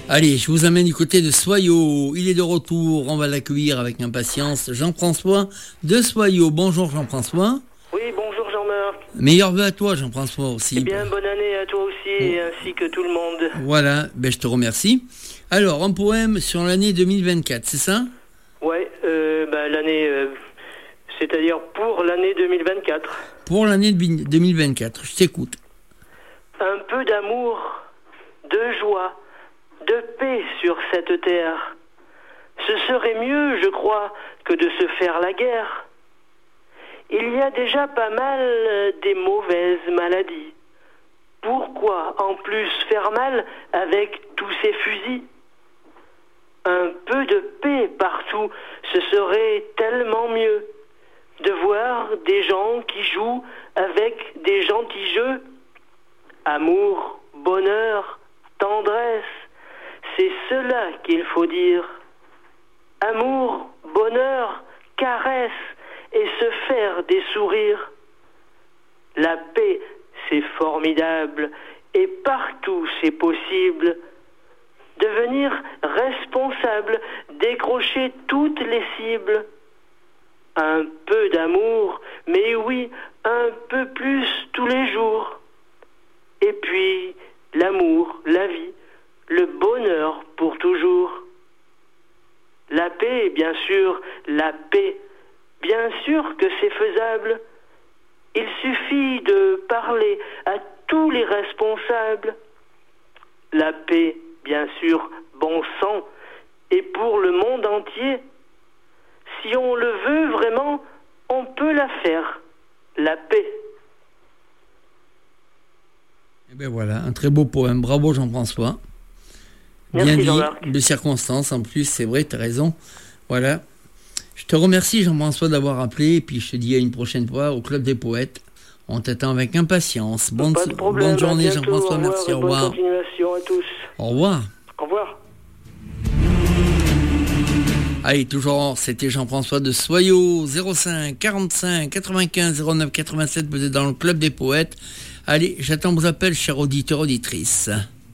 Speaker 1: Allez, je vous amène du côté de Soyaux. Il est de retour, on va l'accueillir avec impatience. Jean-François de Soyaux. Bonjour Jean-François.
Speaker 9: Oui, bonjour Jean-Marc.
Speaker 1: Meilleurs vœux à toi Jean-François aussi.
Speaker 9: Eh bien, bonne année à toi aussi, et ainsi que tout le monde.
Speaker 1: Voilà, ben, je te remercie. Alors, un poème sur l'année deux mille vingt-quatre, c'est ça?
Speaker 9: Ouais, euh, bah, l'année, euh, c'est-à-dire pour l'année deux mille vingt-quatre.
Speaker 1: Pour l'année deux mille vingt-quatre, je t'écoute.
Speaker 9: Un peu d'amour, de joie, de paix sur cette terre. Ce serait mieux, je crois, que de se faire la guerre. Il y a déjà pas mal des mauvaises maladies. Pourquoi en plus faire mal avec tous ces fusils? Un peu de paix partout, ce serait tellement mieux. De voir des gens qui jouent avec des gentils jeux. Amour, bonheur, tendresse, c'est cela qu'il faut dire. Amour, bonheur, caresse, et se faire des sourires. La paix, c'est formidable, et partout c'est possible. Devenir responsable, décrocher toutes les cibles. Un peu d'amour, mais oui, un peu plus tous les jours. Et puis, l'amour, la vie, le bonheur pour toujours. La paix, bien sûr, la paix. Bien sûr que c'est faisable. Il suffit de parler à tous les responsables. La paix, bien sûr, bon sang, et pour le monde entier. Si on le veut vraiment, on peut la faire, la paix.
Speaker 1: Et ben voilà, un très beau poème. Bravo Jean-François.
Speaker 9: Merci,
Speaker 1: bien dit,
Speaker 9: Jean-Marc.
Speaker 1: de circonstances en plus, c'est vrai, tu as raison. Voilà. Je te remercie Jean-François d'avoir appelé, et puis je te dis à une prochaine fois au Club des Poètes. On t'attend avec impatience. Bonne,
Speaker 9: Pas de problème,
Speaker 1: bonne journée
Speaker 9: à bientôt,
Speaker 1: Jean-François,
Speaker 9: au revoir,
Speaker 1: merci,
Speaker 9: et
Speaker 1: au
Speaker 9: bonne
Speaker 1: revoir.
Speaker 9: continuation à tous.
Speaker 1: Au revoir.
Speaker 9: Au revoir.
Speaker 1: Allez, toujours, c'était Jean-François de Soyaux, zéro cinq quarante-cinq quatre-vingt-quinze zéro neuf quatre-vingt-sept, vous êtes dans le Club des Poètes. Allez, j'attends vos appels, chers auditeurs, auditrices.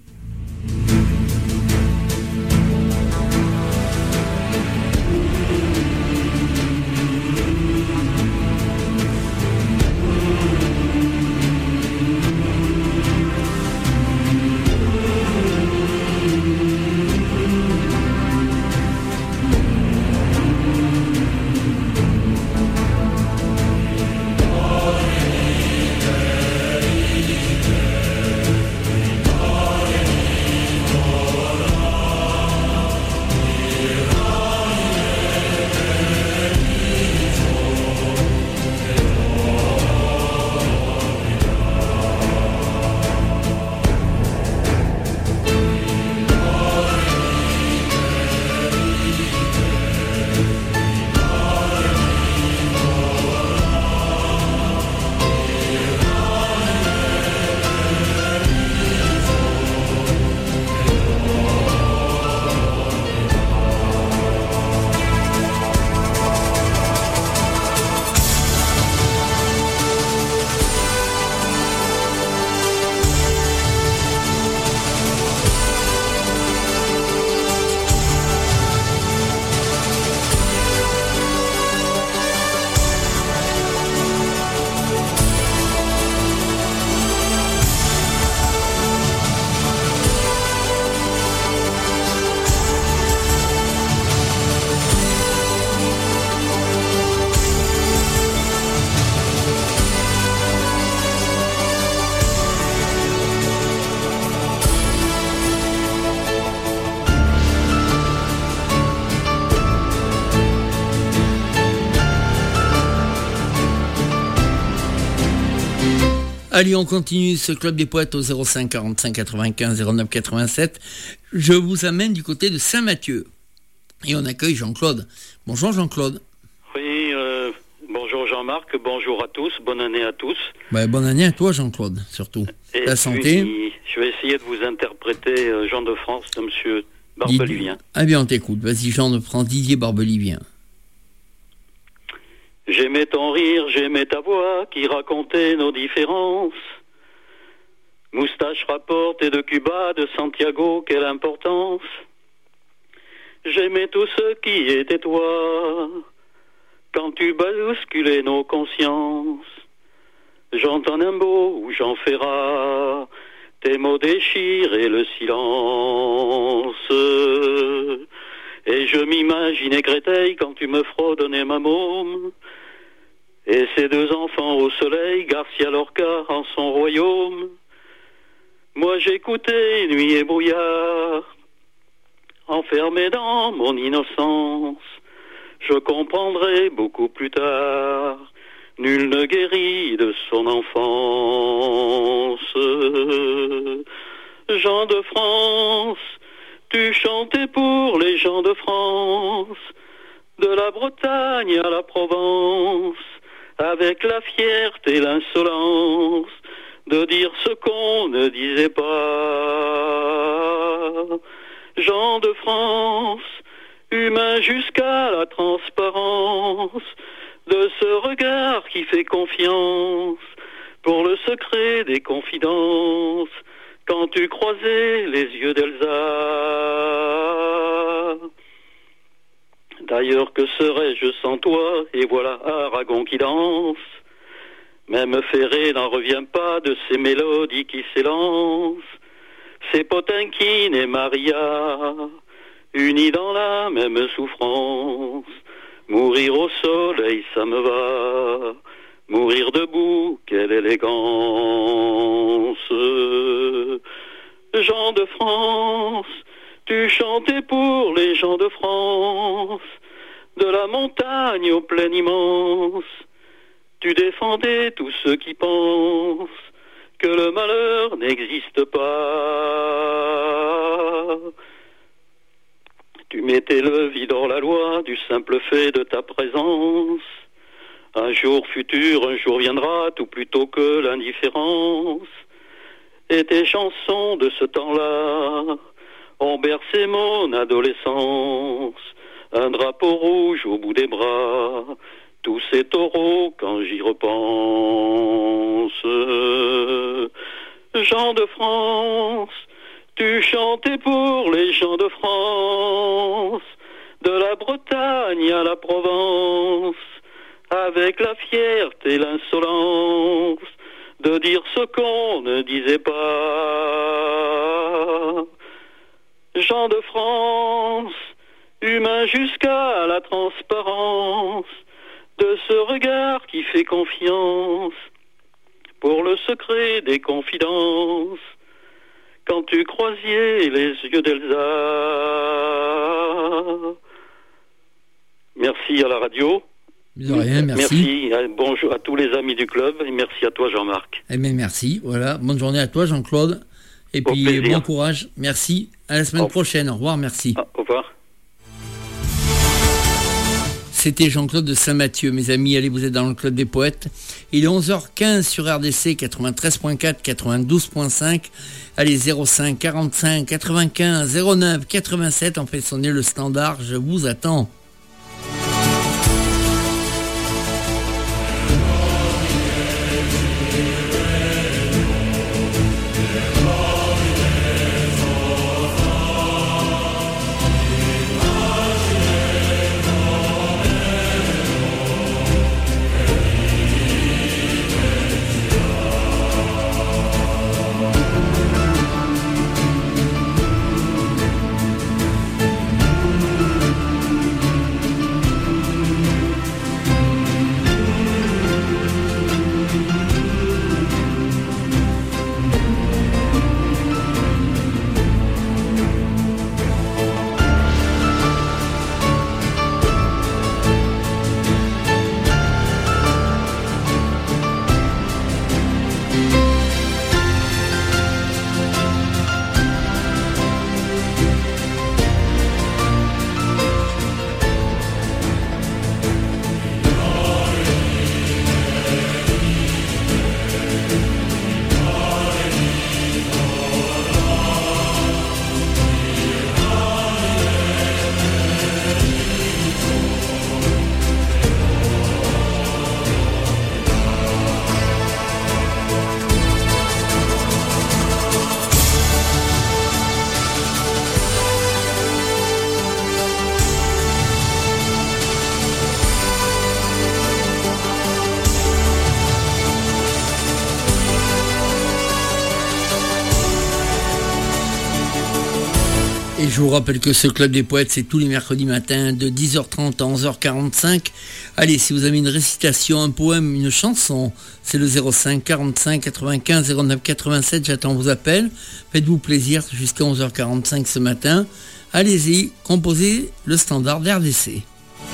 Speaker 1: Allez, on continue ce Club des Poètes au zéro cinq quarante-cinq quatre-vingt-quinze zéro neuf quatre-vingt-sept. Je vous amène du côté de Saint-Mathieu. Et on accueille Jean-Claude. Bonjour Jean-Claude.
Speaker 10: Oui, euh, bonjour Jean-Marc, bonjour à tous, bonne année à tous.
Speaker 1: Bah, bonne année à toi Jean-Claude, surtout.
Speaker 10: Et
Speaker 1: La santé.
Speaker 10: Puis, je vais essayer de vous interpréter euh, Jean de France de Monsieur Barbelivien.
Speaker 1: Ah bien, on t'écoute. Vas-y Jean de France, Didier Barbelivien.
Speaker 10: J'aimais ton rire, j'aimais ta voix qui racontait nos différences. Moustache rapporte et de Cuba, de Santiago, quelle importance. J'aimais tout ce qui était toi, quand tu bousculais nos consciences. J'entends un beau ou Jean Ferrat, tes mots déchirent le silence. Et je m'imaginais Créteil quand tu me fredonnais ma môme. Et ces deux enfants au soleil, Garcia Lorca en son royaume. Moi j'écoutais nuit et brouillard, enfermé dans mon innocence. Je comprendrai beaucoup plus tard, nul ne guérit de son enfance. Gens de France, tu chantais pour les gens de France, de la Bretagne à la Provence, avec la fierté et l'insolence de dire ce qu'on ne disait pas. Gens de France, humains jusqu'à la transparence de ce regard qui fait confiance pour le secret des confidences quand tu croisais les yeux d'Elsa. D'ailleurs, que serais-je sans toi? Et voilà Aragon qui danse. Même Ferré n'en revient pas de ces mélodies qui s'élancent. C'est Potemkin et Maria, unis dans la même souffrance. Mourir au soleil, ça me va. Mourir debout, quelle élégance. Gens de France, tu chantais pour les gens de France, de la montagne aux plaines immenses. Tu défendais tous ceux qui pensent que le malheur n'existe pas. Tu mettais le vide dans la loi du simple fait de ta présence. Un jour futur, un jour viendra, tout plutôt que l'indifférence. Et tes chansons de ce temps-là ont bercé mon adolescence. Un drapeau rouge au bout des bras, tous ces taureaux quand j'y repense. Gens de France, tu chantais pour les gens de France, de la Bretagne à la Provence, avec la fierté et l'insolence de dire ce qu'on ne disait pas. Gens de France, humains jusqu'à la transparence de ce regard qui fait confiance pour le secret des confidences quand tu croisiez les yeux d'Elsa. Merci à la radio.
Speaker 1: De rien, merci.
Speaker 10: Merci, à, bonjour à tous les amis du club et merci à toi Jean-Marc.
Speaker 1: Eh bien merci, voilà, bonne journée à toi Jean-Claude et
Speaker 10: Au
Speaker 1: puis
Speaker 10: plaisir.
Speaker 1: bon courage, merci, à la semaine
Speaker 10: Au...
Speaker 1: prochaine, au revoir, merci.
Speaker 10: Ah, au revoir.
Speaker 1: C'était Jean-Claude de Saint-Mathieu, mes amis, allez, vous êtes dans le Club des Poètes. Il est onze heures quinze sur R D C quatre-vingt-treize point quatre, quatre-vingt-douze point cinq. Allez, zéro cinq quarante-cinq quatre-vingt-quinze zéro neuf quatre-vingt-sept, on fait sonner le standard, je vous attends. Et je vous rappelle que ce Club des Poètes, c'est tous les mercredis matins de dix heures trente à onze heures quarante-cinq. Allez, si vous avez une récitation, un poème, une chanson, c'est le zéro cinq quarante-cinq quatre-vingt-quinze zéro neuf quatre-vingt-sept. J'attends vos appels. Faites-vous plaisir jusqu'à onze heures quarante-cinq ce matin. Allez-y, composez le standard d'R D C.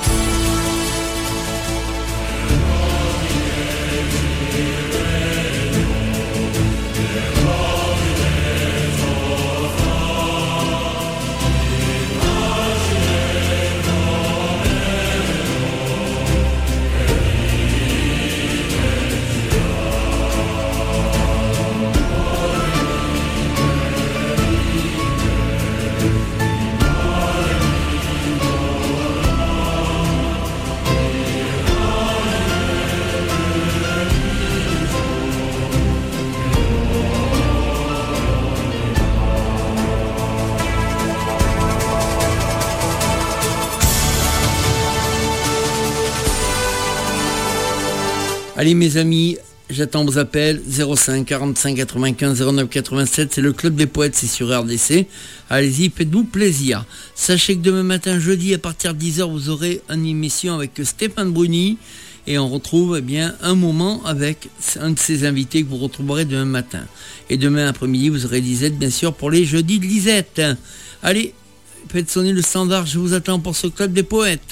Speaker 1: Allez mes amis, j'attends vos appels, zéro cinq quarante-cinq quatre-vingt-quinze zéro neuf quatre-vingt-sept, c'est le Club des Poètes, c'est sur R D C. Allez-y, faites-vous plaisir. Sachez que demain matin, jeudi, à partir de dix heures, vous aurez une émission avec Stéphane Bruni et on retrouve eh bien un moment avec un de ses invités que vous retrouverez demain matin. Et demain après-midi, vous aurez Lisette, bien sûr, pour les jeudis de Lisette. Allez, faites sonner le standard, je vous attends pour ce Club des Poètes.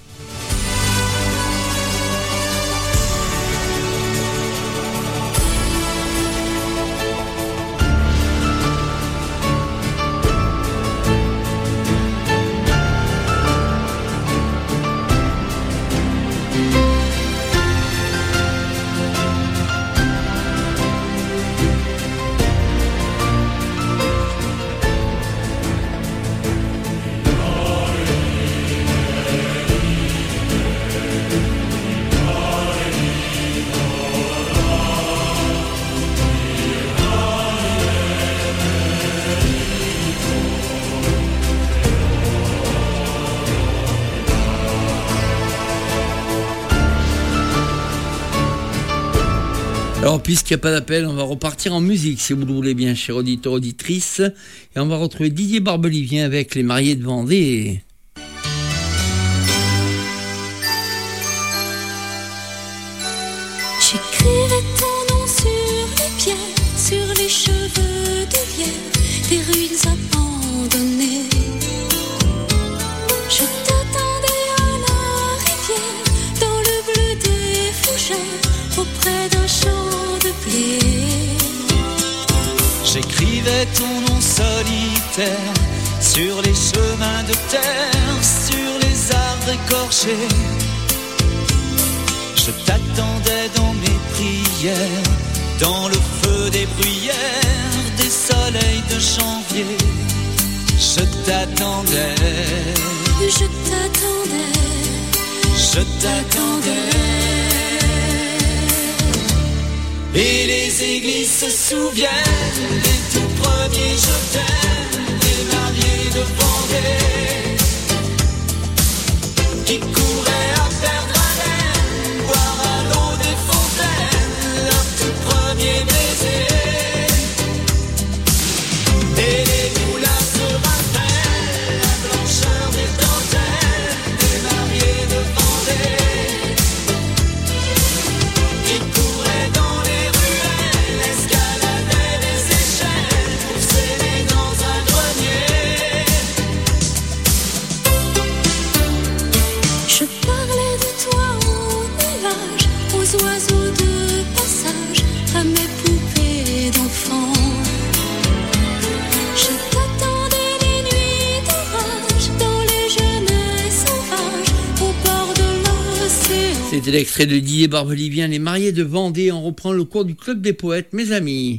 Speaker 1: Alors, puisqu'il n'y a pas d'appel, on va repartir en musique, si vous le voulez bien, chers auditeurs, auditrices. Et on va retrouver Didier Barbelivien avec Les Mariés de Vendée.
Speaker 11: J'écrivais ton nom sur les pierres, sur les cheveux de lierre, des ruines abandonnées. Je t'attendais à la rivière, dans le bleu des fougères, auprès d'un champ.
Speaker 12: J'écrivais ton nom solitaire sur les chemins de terre, sur les arbres écorchés. Je t'attendais dans mes prières, dans le feu des bruyères, des soleils de janvier. Je t'attendais,
Speaker 11: je t'attendais,
Speaker 12: je t'attendais. Et les églises se souviennent des tout premiers je t'aime, des mariés de Vendée qui couraient à perdre haleine, boire à l'eau des fontaines, leur tout premier baiser. Et les moulins se rappellent la blancheur des dentelles, des mariés de Vendée qui couraient dans les
Speaker 11: oiseaux de passage, à mes poupées d'enfants. Je t'attendais les nuits d'orage, dans les genêts sauvages, au bord de l'océan.
Speaker 1: C'était l'extrait de Didier Barbelivien, Les Mariés de Vendée. On reprend le cours du Club des Poètes, mes amis.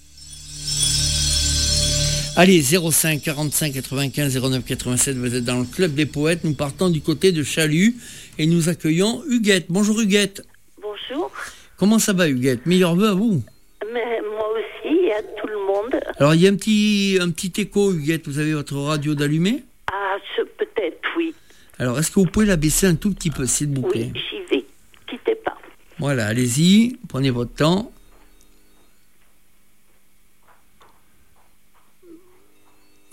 Speaker 1: Allez, zéro cinq quarante-cinq quatre-vingt-quinze zéro neuf quatre-vingt-sept, vous êtes dans le Club des Poètes. Nous partons du côté de Chalut et nous accueillons Huguette. Bonjour Huguette.
Speaker 13: Bonjour.
Speaker 1: Comment ça va Huguette? Meilleurs vœux à vous.
Speaker 13: Mais moi aussi et à tout le monde.
Speaker 1: Alors il y a un petit, un petit écho Huguette, vous avez votre radio d'allumé?
Speaker 13: Ah, je, peut-être oui.
Speaker 1: Alors est-ce que vous pouvez la baisser un tout petit peu s'il vous plaît?
Speaker 13: Oui, j'y vais. Quittez pas.
Speaker 1: Voilà, allez-y, prenez votre temps.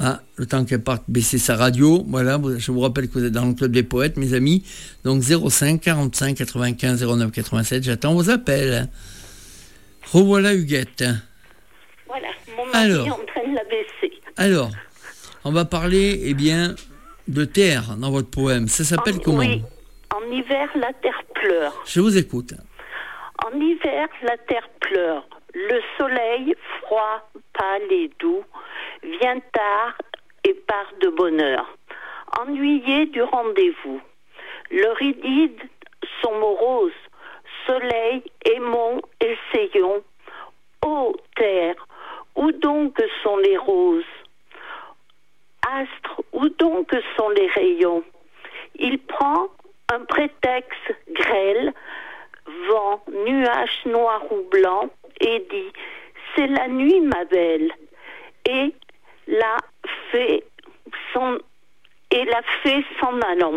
Speaker 1: Ah, le temps qu'elle parte baisser sa radio. Voilà, je vous rappelle que vous êtes dans le Club des Poètes, mes amis. Donc zéro cinq quarante-cinq quatre-vingt-quinze zéro neuf quatre-vingt-sept, j'attends vos appels. Revoilà Huguette.
Speaker 13: Voilà, mon mari
Speaker 1: Alors.
Speaker 13: est en train de la baisser.
Speaker 1: Alors, on va parler, eh bien, de terre dans votre poème. Ça s'appelle
Speaker 13: En-
Speaker 1: comment?
Speaker 13: Oui, en hiver, la terre pleure.
Speaker 1: Je vous écoute.
Speaker 13: En hiver, la terre pleure. Le soleil, froid, pâle et doux, vient tard et part de bonne heure. Ennuyé du rendez-vous. L'Eurydides sont moroses. Soleil, aimons, essayons. Ô terre, où donc sont les roses? Astres, où donc sont les rayons? Il prend un prétexte grêle, vent, nuage noir ou blanc, et dit « C'est la nuit, ma belle », et la fait s'en, et la fait s'en allant.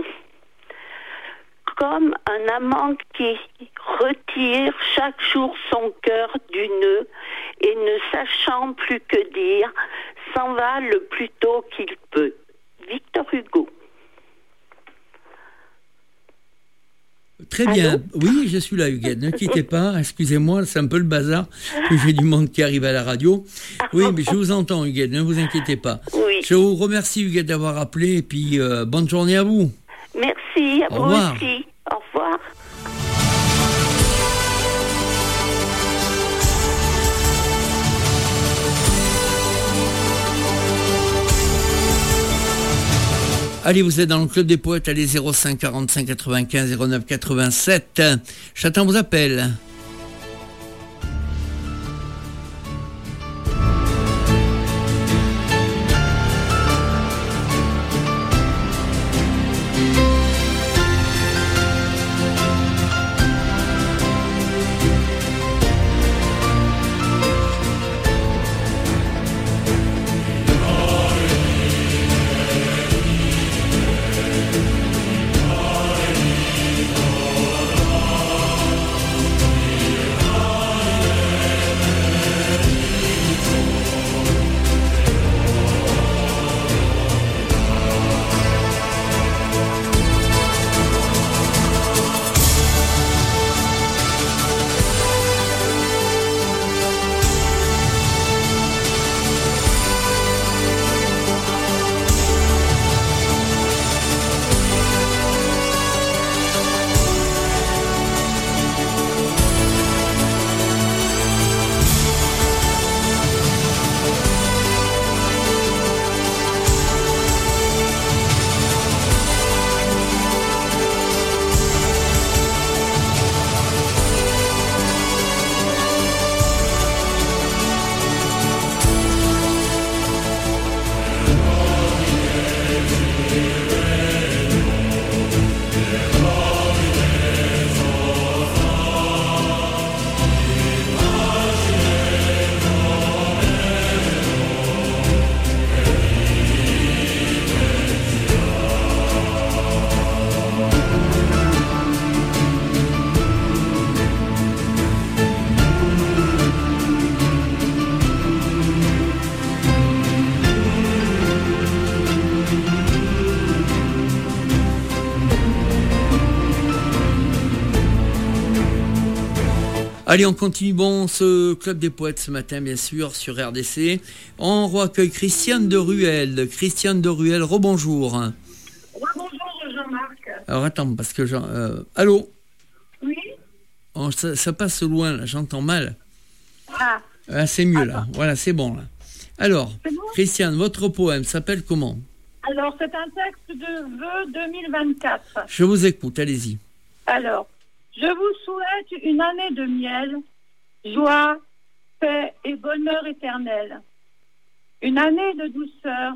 Speaker 13: Comme un amant qui retire chaque jour son cœur du nœud et ne sachant plus que dire, s'en va le plus tôt qu'il peut. Victor Hugo.
Speaker 1: Très bien. Oui, je suis là, Huguette. Ne quittez pas. Excusez-moi, c'est un peu le bazar. Que j'ai du monde qui arrive à la radio. Oui, mais je vous entends, Huguette. Ne vous inquiétez pas.
Speaker 13: Oui.
Speaker 1: Je vous remercie, Huguette, d'avoir appelé. Et puis, euh, bonne journée à vous.
Speaker 13: Merci, à
Speaker 1: Au
Speaker 13: vous
Speaker 1: revoir.
Speaker 13: aussi. Au revoir.
Speaker 1: Allez, vous êtes dans le Club des Poètes. Allez, zéro cinq quarante-cinq quatre-vingt-quinze zéro neuf quatre-vingt-sept. J'attends vos appels. Allez, on continue bon ce Club des Poètes ce matin, bien sûr, sur R D C. On recueille Christiane de Ruelle. Christiane de Ruelle, rebonjour.
Speaker 7: Rebonjour Jean-Marc.
Speaker 1: Alors attends, parce que... Jean, euh, allô?
Speaker 7: Oui.
Speaker 1: Oh, ça, ça passe loin, là, j'entends mal.
Speaker 7: Ah.
Speaker 1: Ah, c'est mieux, là. Voilà, c'est bon, là. Alors,
Speaker 7: C'est bon
Speaker 1: Christiane, votre poème s'appelle comment?
Speaker 7: Alors, c'est un texte de vœux deux mille vingt-quatre.
Speaker 1: Je vous écoute, allez-y.
Speaker 7: Alors, je vous souhaite une année de miel, joie, paix et bonheur éternel. Une année de douceur,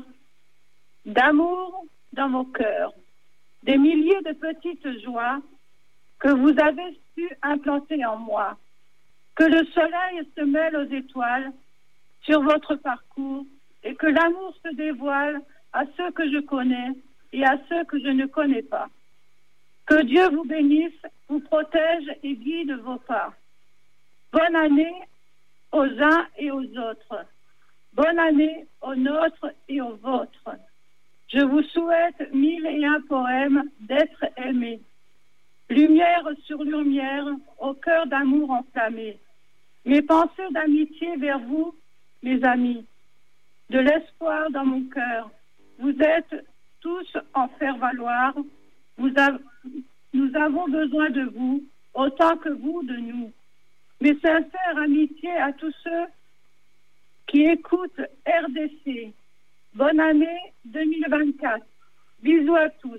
Speaker 7: d'amour dans vos cœurs. Des milliers de petites joies que vous avez su implanter en moi. Que le soleil se mêle aux étoiles sur votre parcours et que l'amour se dévoile à ceux que je connais et à ceux que je ne connais pas. Que Dieu vous bénisse, vous protège et guide vos pas. Bonne année aux uns et aux autres. Bonne année aux nôtres et aux vôtres. Je vous souhaite mille et un poèmes d'être aimés. Lumière sur lumière, au cœur d'amour enflammé. Mes pensées d'amitié vers vous, mes amis. De l'espoir dans mon cœur. Vous êtes tous en faire valoir. Vous av- nous avons besoin de vous, autant que vous de nous. Mes sincères amitiés à tous ceux qui écoutent R D C. Bonne année deux mille vingt-quatre. Bisous à tous.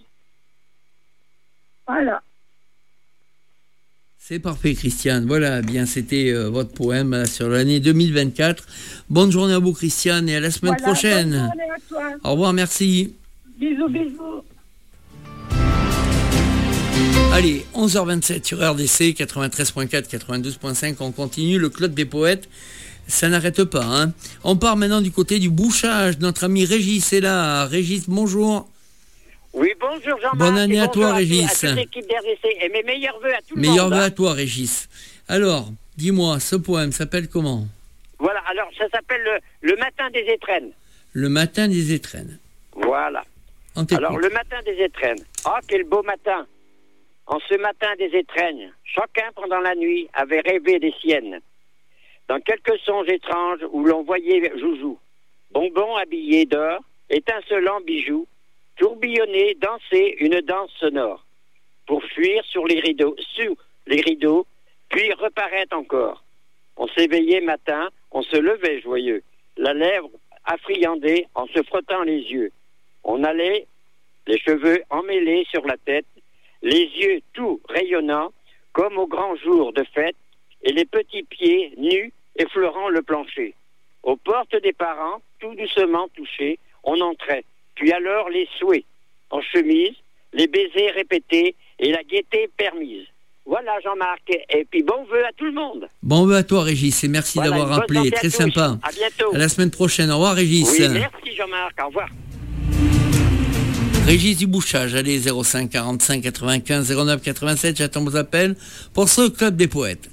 Speaker 7: Voilà.
Speaker 1: C'est parfait, Christiane. Voilà, bien, c'était euh, votre poème euh, sur l'année deux mille vingt-quatre. Bonne journée à vous, Christiane, et à la semaine
Speaker 7: Voilà,
Speaker 1: prochaine.
Speaker 7: bonne journée à toi.
Speaker 1: Au revoir, merci.
Speaker 7: Bisous, bisous.
Speaker 1: Allez, onze heures vingt-sept sur R D C, quatre-vingt-treize point quatre, quatre-vingt-douze point cinq, on continue, le Club des Poètes, ça n'arrête pas. Hein. On part maintenant du côté du bouchage, notre ami Régis est là. Régis, bonjour.
Speaker 14: Oui, bonjour Jean-Marc.
Speaker 1: Bonne année à toi,
Speaker 14: à
Speaker 1: Régis.
Speaker 14: Tout, à toute l'équipe d'R D C et mes meilleurs vœux à tout le monde.
Speaker 1: Meilleurs vœux
Speaker 14: hein.
Speaker 1: à toi, Régis. Alors, dis-moi, ce poème s'appelle comment?
Speaker 14: Voilà, alors ça s'appelle le, le matin des étrennes.
Speaker 1: Le matin des étrennes.
Speaker 14: Voilà.
Speaker 1: On t'écoute.
Speaker 14: Alors, le matin des étrennes. Ah, quel beau matin. En ce matin des étrennes, chacun pendant la nuit avait rêvé des siennes. Dans quelques songes étranges où l'on voyait Joujou, bonbon habillé d'or, étincelant bijoux, tourbillonner, danser une danse sonore, pour fuir sur les rideaux, sous les rideaux, puis reparaître encore. On s'éveillait matin, on se levait joyeux, la lèvre affriandée en se frottant les yeux. On allait, les cheveux emmêlés sur la tête, les yeux tout rayonnants, comme au grand jour de fête, et les petits pieds nus effleurant le plancher. Aux portes des parents, tout doucement touchés, on entrait. Puis alors les souhaits en chemise, les baisers répétés et la gaieté permise. Voilà Jean-Marc, et puis bon vœu à tout le monde.
Speaker 1: Bon vœu à toi, Régis, et merci
Speaker 14: voilà,
Speaker 1: d'avoir rappelé, très sympa.
Speaker 14: À bientôt.
Speaker 1: À la semaine prochaine, au revoir Régis.
Speaker 14: Oui, merci Jean-Marc, au revoir.
Speaker 1: Régis du Bouchage, allez, zéro cinq quarante-cinq quatre-vingt-quinze zéro neuf quatre-vingt-sept, j'attends vos appels pour ce Club des Poètes.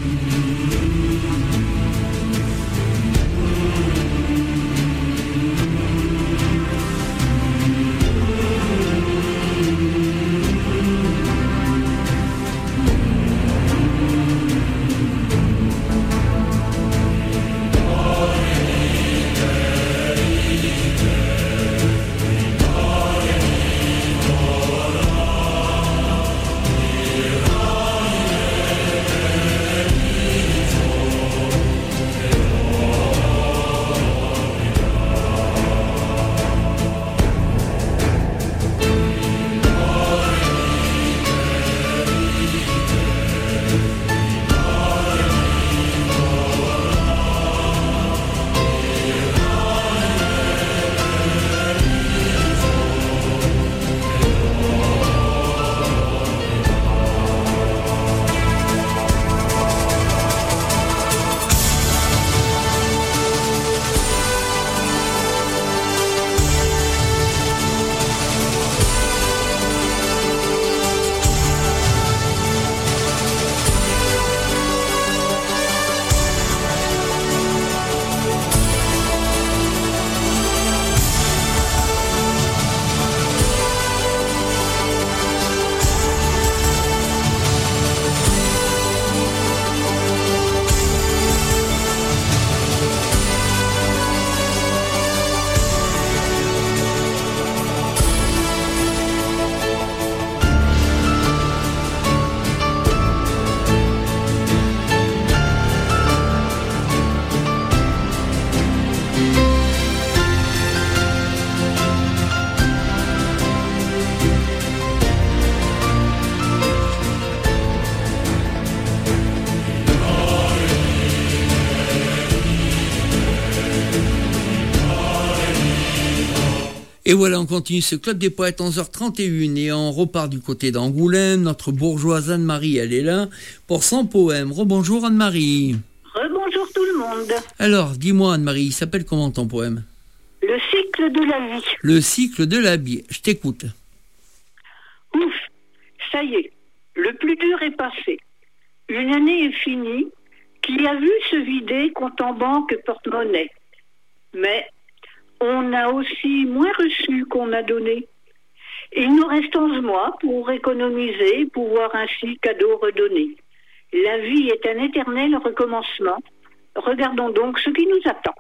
Speaker 1: Et voilà, on continue ce Club des Poètes, onze heures trente et une, et on repart du côté d'Angoulême. Notre bourgeoise Anne-Marie, elle est là pour son poème. Rebonjour Anne-Marie.
Speaker 15: Rebonjour tout le monde.
Speaker 1: Alors, dis-moi Anne-Marie, il s'appelle comment ton poème?
Speaker 15: Le cycle de la vie.
Speaker 1: Le cycle de la vie, je t'écoute.
Speaker 15: Ouf, ça y est, le plus dur est passé. Une année est finie, qui a vu se vider compte en banque porte-monnaie. Mais on a aussi moins reçu qu'on a donné. Il nous reste onze mois pour économiser, pouvoir ainsi cadeau redonner. La vie est un éternel recommencement. Regardons donc ce qui nous attend.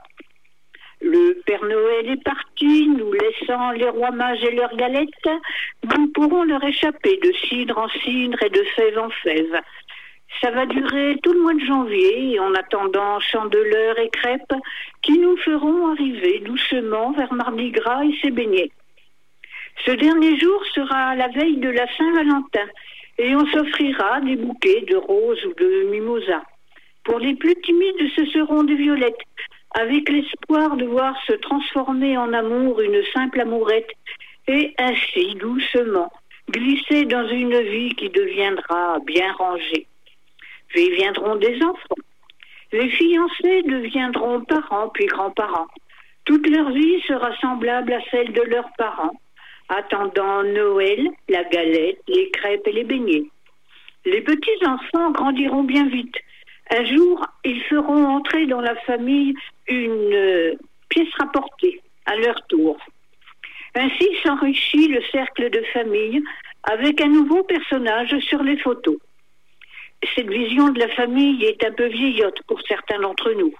Speaker 15: Le Père Noël est parti, nous laissant les rois mages et leurs galettes. Nous pourrons leur échapper de cidre en cidre et de fève en fève. Ça va durer tout le mois de janvier, en attendant chandeleurs et crêpes qui nous feront arriver doucement vers Mardi Gras et ses beignets. Ce dernier jour sera la veille de la Saint-Valentin et on s'offrira des bouquets de roses ou de mimosas. Pour les plus timides, ce seront des violettes, avec l'espoir de voir se transformer en amour une simple amourette et ainsi doucement glisser dans une vie qui deviendra bien rangée. Puis viendront des enfants. Les fiancés deviendront parents puis grands-parents. Toute leur vie sera semblable à celle de leurs parents, attendant Noël, la galette, les crêpes et les beignets. Les petits-enfants grandiront bien vite. Un jour, ils feront entrer dans la famille une euh, pièce rapportée, à leur tour. Ainsi s'enrichit le cercle de famille avec un nouveau personnage sur les photos. Cette vision de la famille est un peu vieillotte pour certains d'entre nous.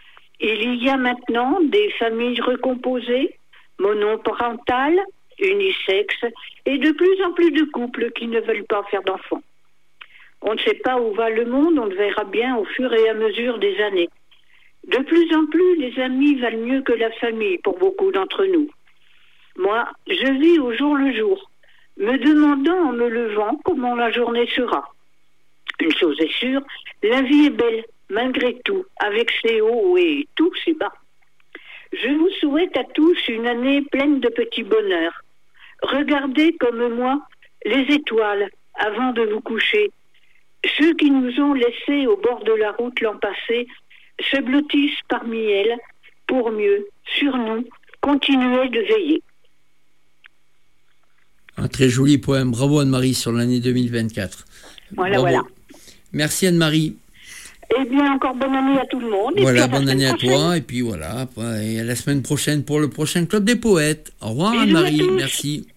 Speaker 15: Il y a maintenant des familles recomposées, monoparentales, unisexes, et de plus en plus de couples qui ne veulent pas faire d'enfants. On ne sait pas où va le monde, on le verra bien au fur et à mesure des années. De plus en plus, les amis valent mieux que la famille pour beaucoup d'entre nous. Moi, je vis au jour le jour, me demandant en me levant comment la journée sera. Une chose est sûre, la vie est belle, malgré tout, avec ses hauts et tous ses bas. Je vous souhaite à tous une année pleine de petits bonheurs. Regardez comme moi les étoiles avant de vous coucher. Ceux qui nous ont laissés au bord de la route l'an passé se blottissent parmi elles pour mieux, sur nous, continuer de veiller.
Speaker 1: Un très joli poème. Bravo Anne-Marie sur l'année deux mille vingt-quatre.
Speaker 15: Voilà,
Speaker 1: Bravo.
Speaker 15: voilà.
Speaker 1: Merci Anne-Marie.
Speaker 15: Eh bien, encore bonne année à tout le monde. Et
Speaker 1: Voilà,
Speaker 15: puis à
Speaker 1: bonne année à
Speaker 15: prochaine.
Speaker 1: toi. Et puis voilà, et à la semaine prochaine pour le prochain Club des Poètes. Au revoir
Speaker 15: Bisous
Speaker 1: Anne-Marie,
Speaker 15: à tous.
Speaker 1: merci.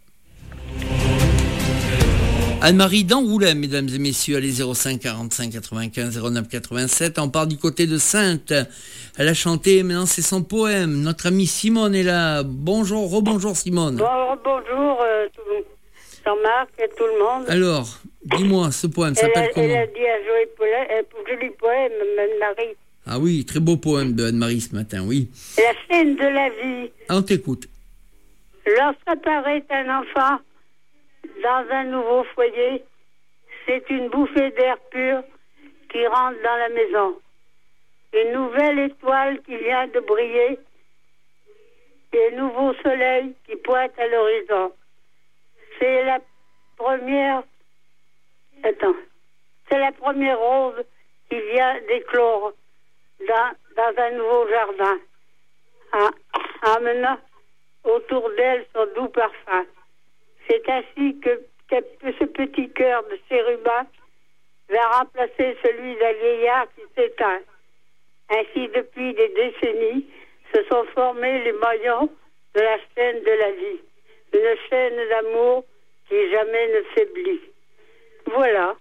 Speaker 1: Anne-Marie d'Angoulême, mesdames et messieurs, allez zéro cinq quarante-cinq quatre-vingt-quinze zéro neuf quatre-vingt-sept. On part du côté de Sainte. Elle a chanté, maintenant c'est son poème. Notre amie Simone est là. Bonjour, rebonjour Simone.
Speaker 16: Bon, bonjour euh, tout, Jean-Marc et tout le monde.
Speaker 1: Alors, dis-moi, ce poème
Speaker 16: elle,
Speaker 1: s'appelle
Speaker 16: a,
Speaker 1: comment?
Speaker 16: elle a dit un joli poème, un joli poème, Anne-Marie.
Speaker 1: Ah oui, très beau poème de Anne-Marie ce matin, oui.
Speaker 16: La scène de la vie.
Speaker 1: On t'écoute.
Speaker 16: Lorsqu'apparaît un enfant dans un nouveau foyer, c'est une bouffée d'air pur qui rentre dans la maison. Une nouvelle étoile qui vient de briller et un nouveau soleil qui pointe à l'horizon. C'est la première... Attends. C'est la première rose qui vient d'éclore dans, dans un nouveau jardin, en amenant autour d'elle son doux parfum. C'est ainsi que, que ce petit cœur de chérubin va remplacer celui d'un vieillard qui s'éteint. Ainsi, depuis des décennies, se sont formés les maillons de la chaîne de la vie. Une chaîne d'amour qui jamais ne faiblit. Voilà.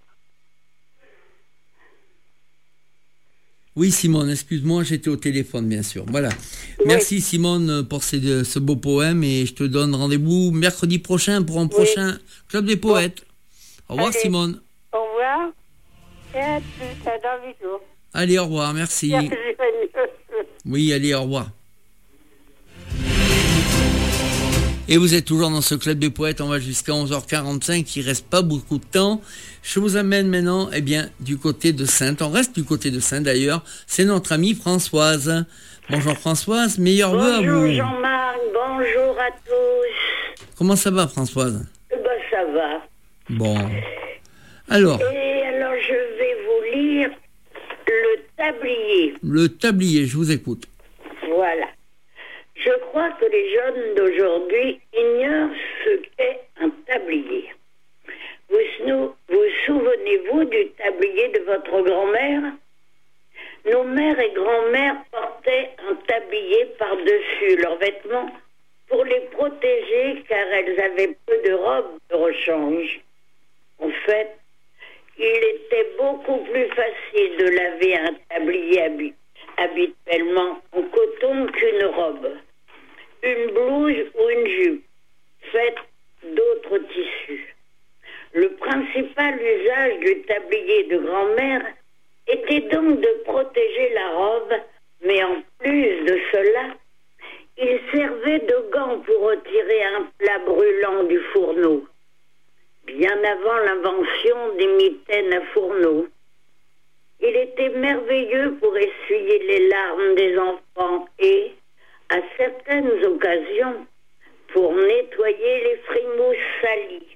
Speaker 1: Oui, Simone, excuse-moi, j'étais au téléphone, bien sûr. Voilà.
Speaker 16: Oui.
Speaker 1: Merci, Simone, pour ces- ce beau poème et je te donne rendez-vous mercredi prochain pour un prochain Club des Poètes. Au revoir,
Speaker 16: Allez.
Speaker 1: Simone.
Speaker 16: Au revoir. Et à plus, à dans huit jours.
Speaker 1: Allez, au revoir, merci.
Speaker 16: Merci.
Speaker 1: Oui, allez, au revoir. Et vous êtes toujours dans ce Club des Poètes, on va jusqu'à onze heures quarante-cinq, il reste pas beaucoup de temps. Je vous amène maintenant, eh bien, du côté de Sainte. On reste du côté de Sainte d'ailleurs. C'est notre amie Françoise. Bonjour Françoise, meilleurs vœux à vous.
Speaker 17: Bonjour Jean-Marc, bonjour à tous.
Speaker 1: Comment ça va Françoise?
Speaker 17: Eh ben, ça va.
Speaker 1: Bon. Alors,
Speaker 17: Et alors je vais vous lire le tablier.
Speaker 1: le tablier, je vous écoute.
Speaker 17: Voilà. Je crois que les jeunes d'aujourd'hui ignorent ce qu'est un tablier. Vous, snou- vous souvenez-vous du tablier de votre grand-mère? Nos mères et grand-mères portaient un tablier par vêtements pour les protéger car elles avaient peu de robes de rechange. En fait, il était beaucoup plus facile de laver un tablier habi- habituellement en coton qu'une robe, une blouse ou une jupe faite d'autres tissus. Le principal usage du tablier de grand-mère était donc de protéger la robe, mais en plus de cela, il servait de gants pour retirer un plat brûlant du fourneau, bien avant l'invention des mitaines à fourneau. Il était merveilleux pour essuyer les larmes des enfants et, à certaines occasions, pour nettoyer les frimousses salies.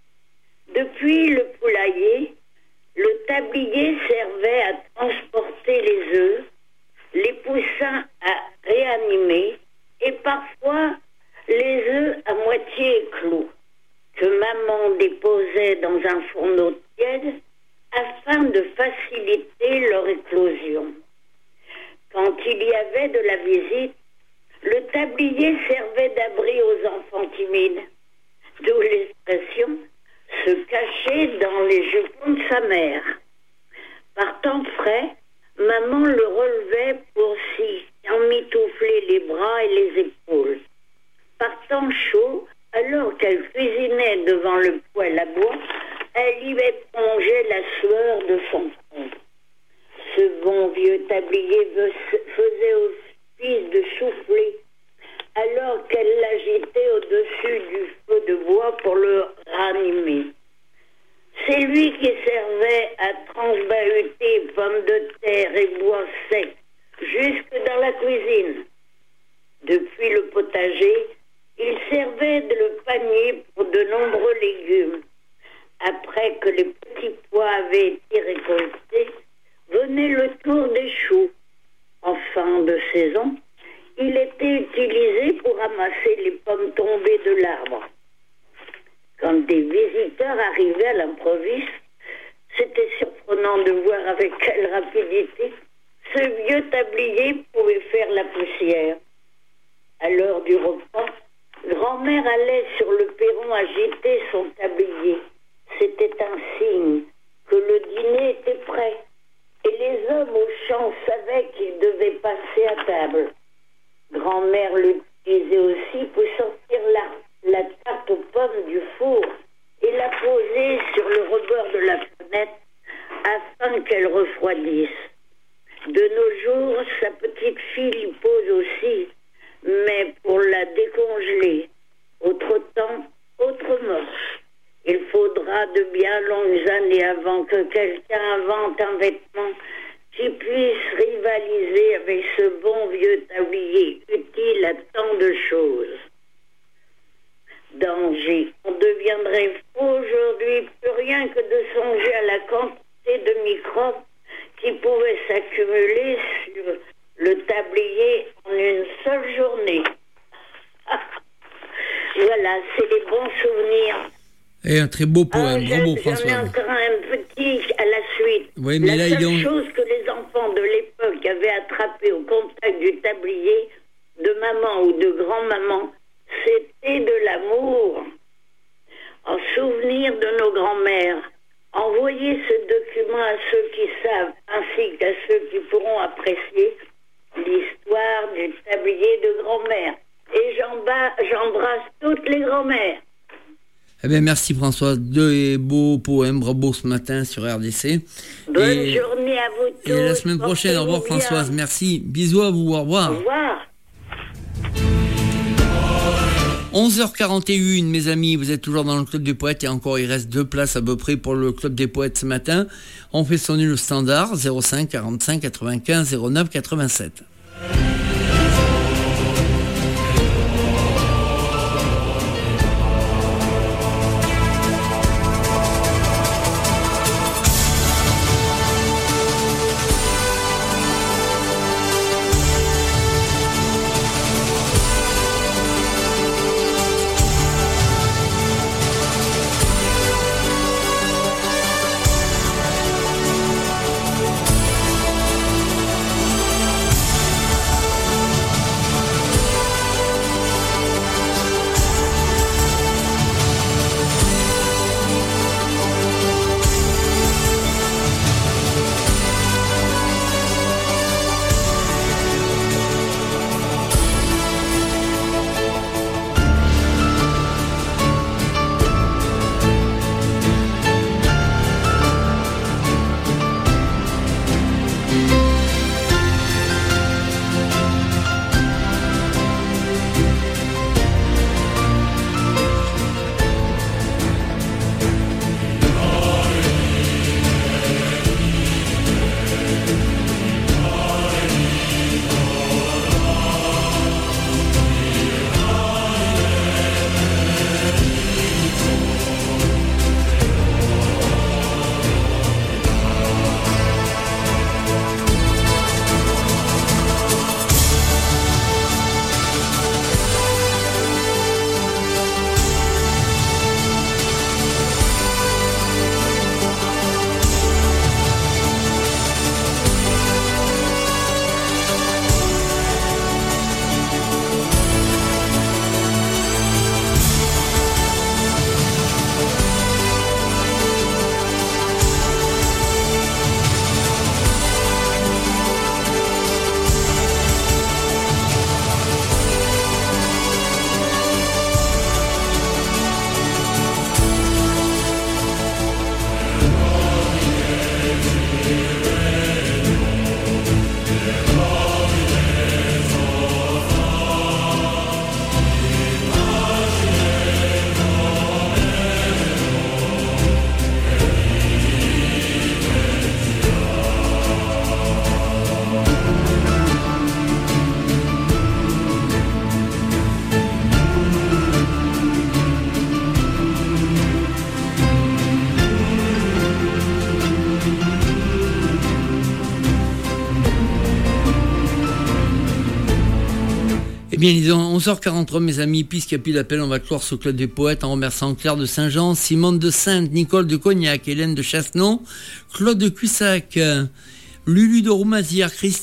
Speaker 17: Depuis le poulailler, le tablier servait à transporter les œufs, les poussins à réanimer et parfois les œufs à moitié éclos que maman déposait dans un fourneau tiède afin de faciliter leur éclosion. Quand il y avait de la visite, le tablier servait d'abri aux enfants timides, d'où l'expression « se cacher dans les jupons de sa mère ». Par temps frais, maman le relevait pour s'y emmitoufler les bras et les épaules. Par temps chaud, alors qu'elle cuisinait devant le poêle à bois, elle y épongeait la sueur de son front. Ce bon vieux tablier faisait office de souffler, alors qu'elle l'agitait au-dessus du feu de bois pour le ranimer. C'est lui qui servait à transbahuter pommes de terre et bois secs jusque dans la cuisine. Depuis le potager, il servait de le panier pour de nombreux légumes. Après que les petits pois avaient été récoltés, venait le tour des choux. En fin de saison, il était utilisé pour ramasser les pommes tombées de l'arbre. Quand des visiteurs arrivaient à l'improviste, c'était surprenant de voir avec quelle rapidité ce vieux tablier pouvait faire la poussière. À l'heure du repas, grand-mère allait sur le perron agiter son tablier. C'était un signe que le dîner était prêt. Et les hommes au champ savaient qu'ils devaient passer à table. Grand-mère l'utilisait aussi pour sortir la, la tarte aux pommes du four et la poser sur le rebord de la fenêtre afin qu'elle refroidisse. De nos jours, sa petite fille y pose aussi, mais pour la décongeler. Autre temps, autre mœurs. Il faudra de bien longues années avant que quelqu'un invente un vêtement qui puisse rivaliser avec ce bon vieux tablier utile à tant de choses. Danger. On deviendrait fou aujourd'hui plus rien que de songer à la quantité de microbes qui pouvaient s'accumuler sur le tablier en une seule journée. Voilà, c'est les bons souvenirs.
Speaker 1: Et un très beau poème,
Speaker 17: ah,
Speaker 1: bravo
Speaker 17: j'en
Speaker 1: François.
Speaker 17: J'en ai encore un petit à la suite.
Speaker 1: Oui, mais
Speaker 17: la
Speaker 1: là,
Speaker 17: seule
Speaker 1: il est...
Speaker 17: chose que les enfants de l'époque avaient attrapé au contact du tablier de maman ou de grand-maman, c'était de l'amour. En souvenir de nos grands-mères, envoyez ce document à ceux qui savent, ainsi qu'à ceux qui pourront apprécier l'histoire du tablier de grand-mère. Et j'embrasse toutes les grand-mères.
Speaker 1: Eh bien, merci François, deux beaux poèmes, bravo ce matin sur R D C.
Speaker 17: Bonne
Speaker 1: et,
Speaker 17: journée à vous tous.
Speaker 1: Et la semaine prochaine, au revoir bien. Françoise, merci. Bisous à vous, au revoir.
Speaker 17: Au revoir.
Speaker 1: onze heures quarante et un, mes amis, vous êtes toujours dans le Club des Poètes et encore il reste deux places à peu près pour le Club des Poètes ce matin. On fait sonner le standard zéro cinq quarante-cinq quatre-vingt-quinze zéro neuf quatre-vingt-sept. bien, ils ont onze heures quarante-trois, mes amis, puisqu'il n'y a plus d'appel, on va clore ce club des poètes en remerciant Claire de Saint-Jean, Simone de Sainte, Nicole de Cognac, Hélène de Chassenon, Claude de Cussac, Lulu de Roumazière, Christine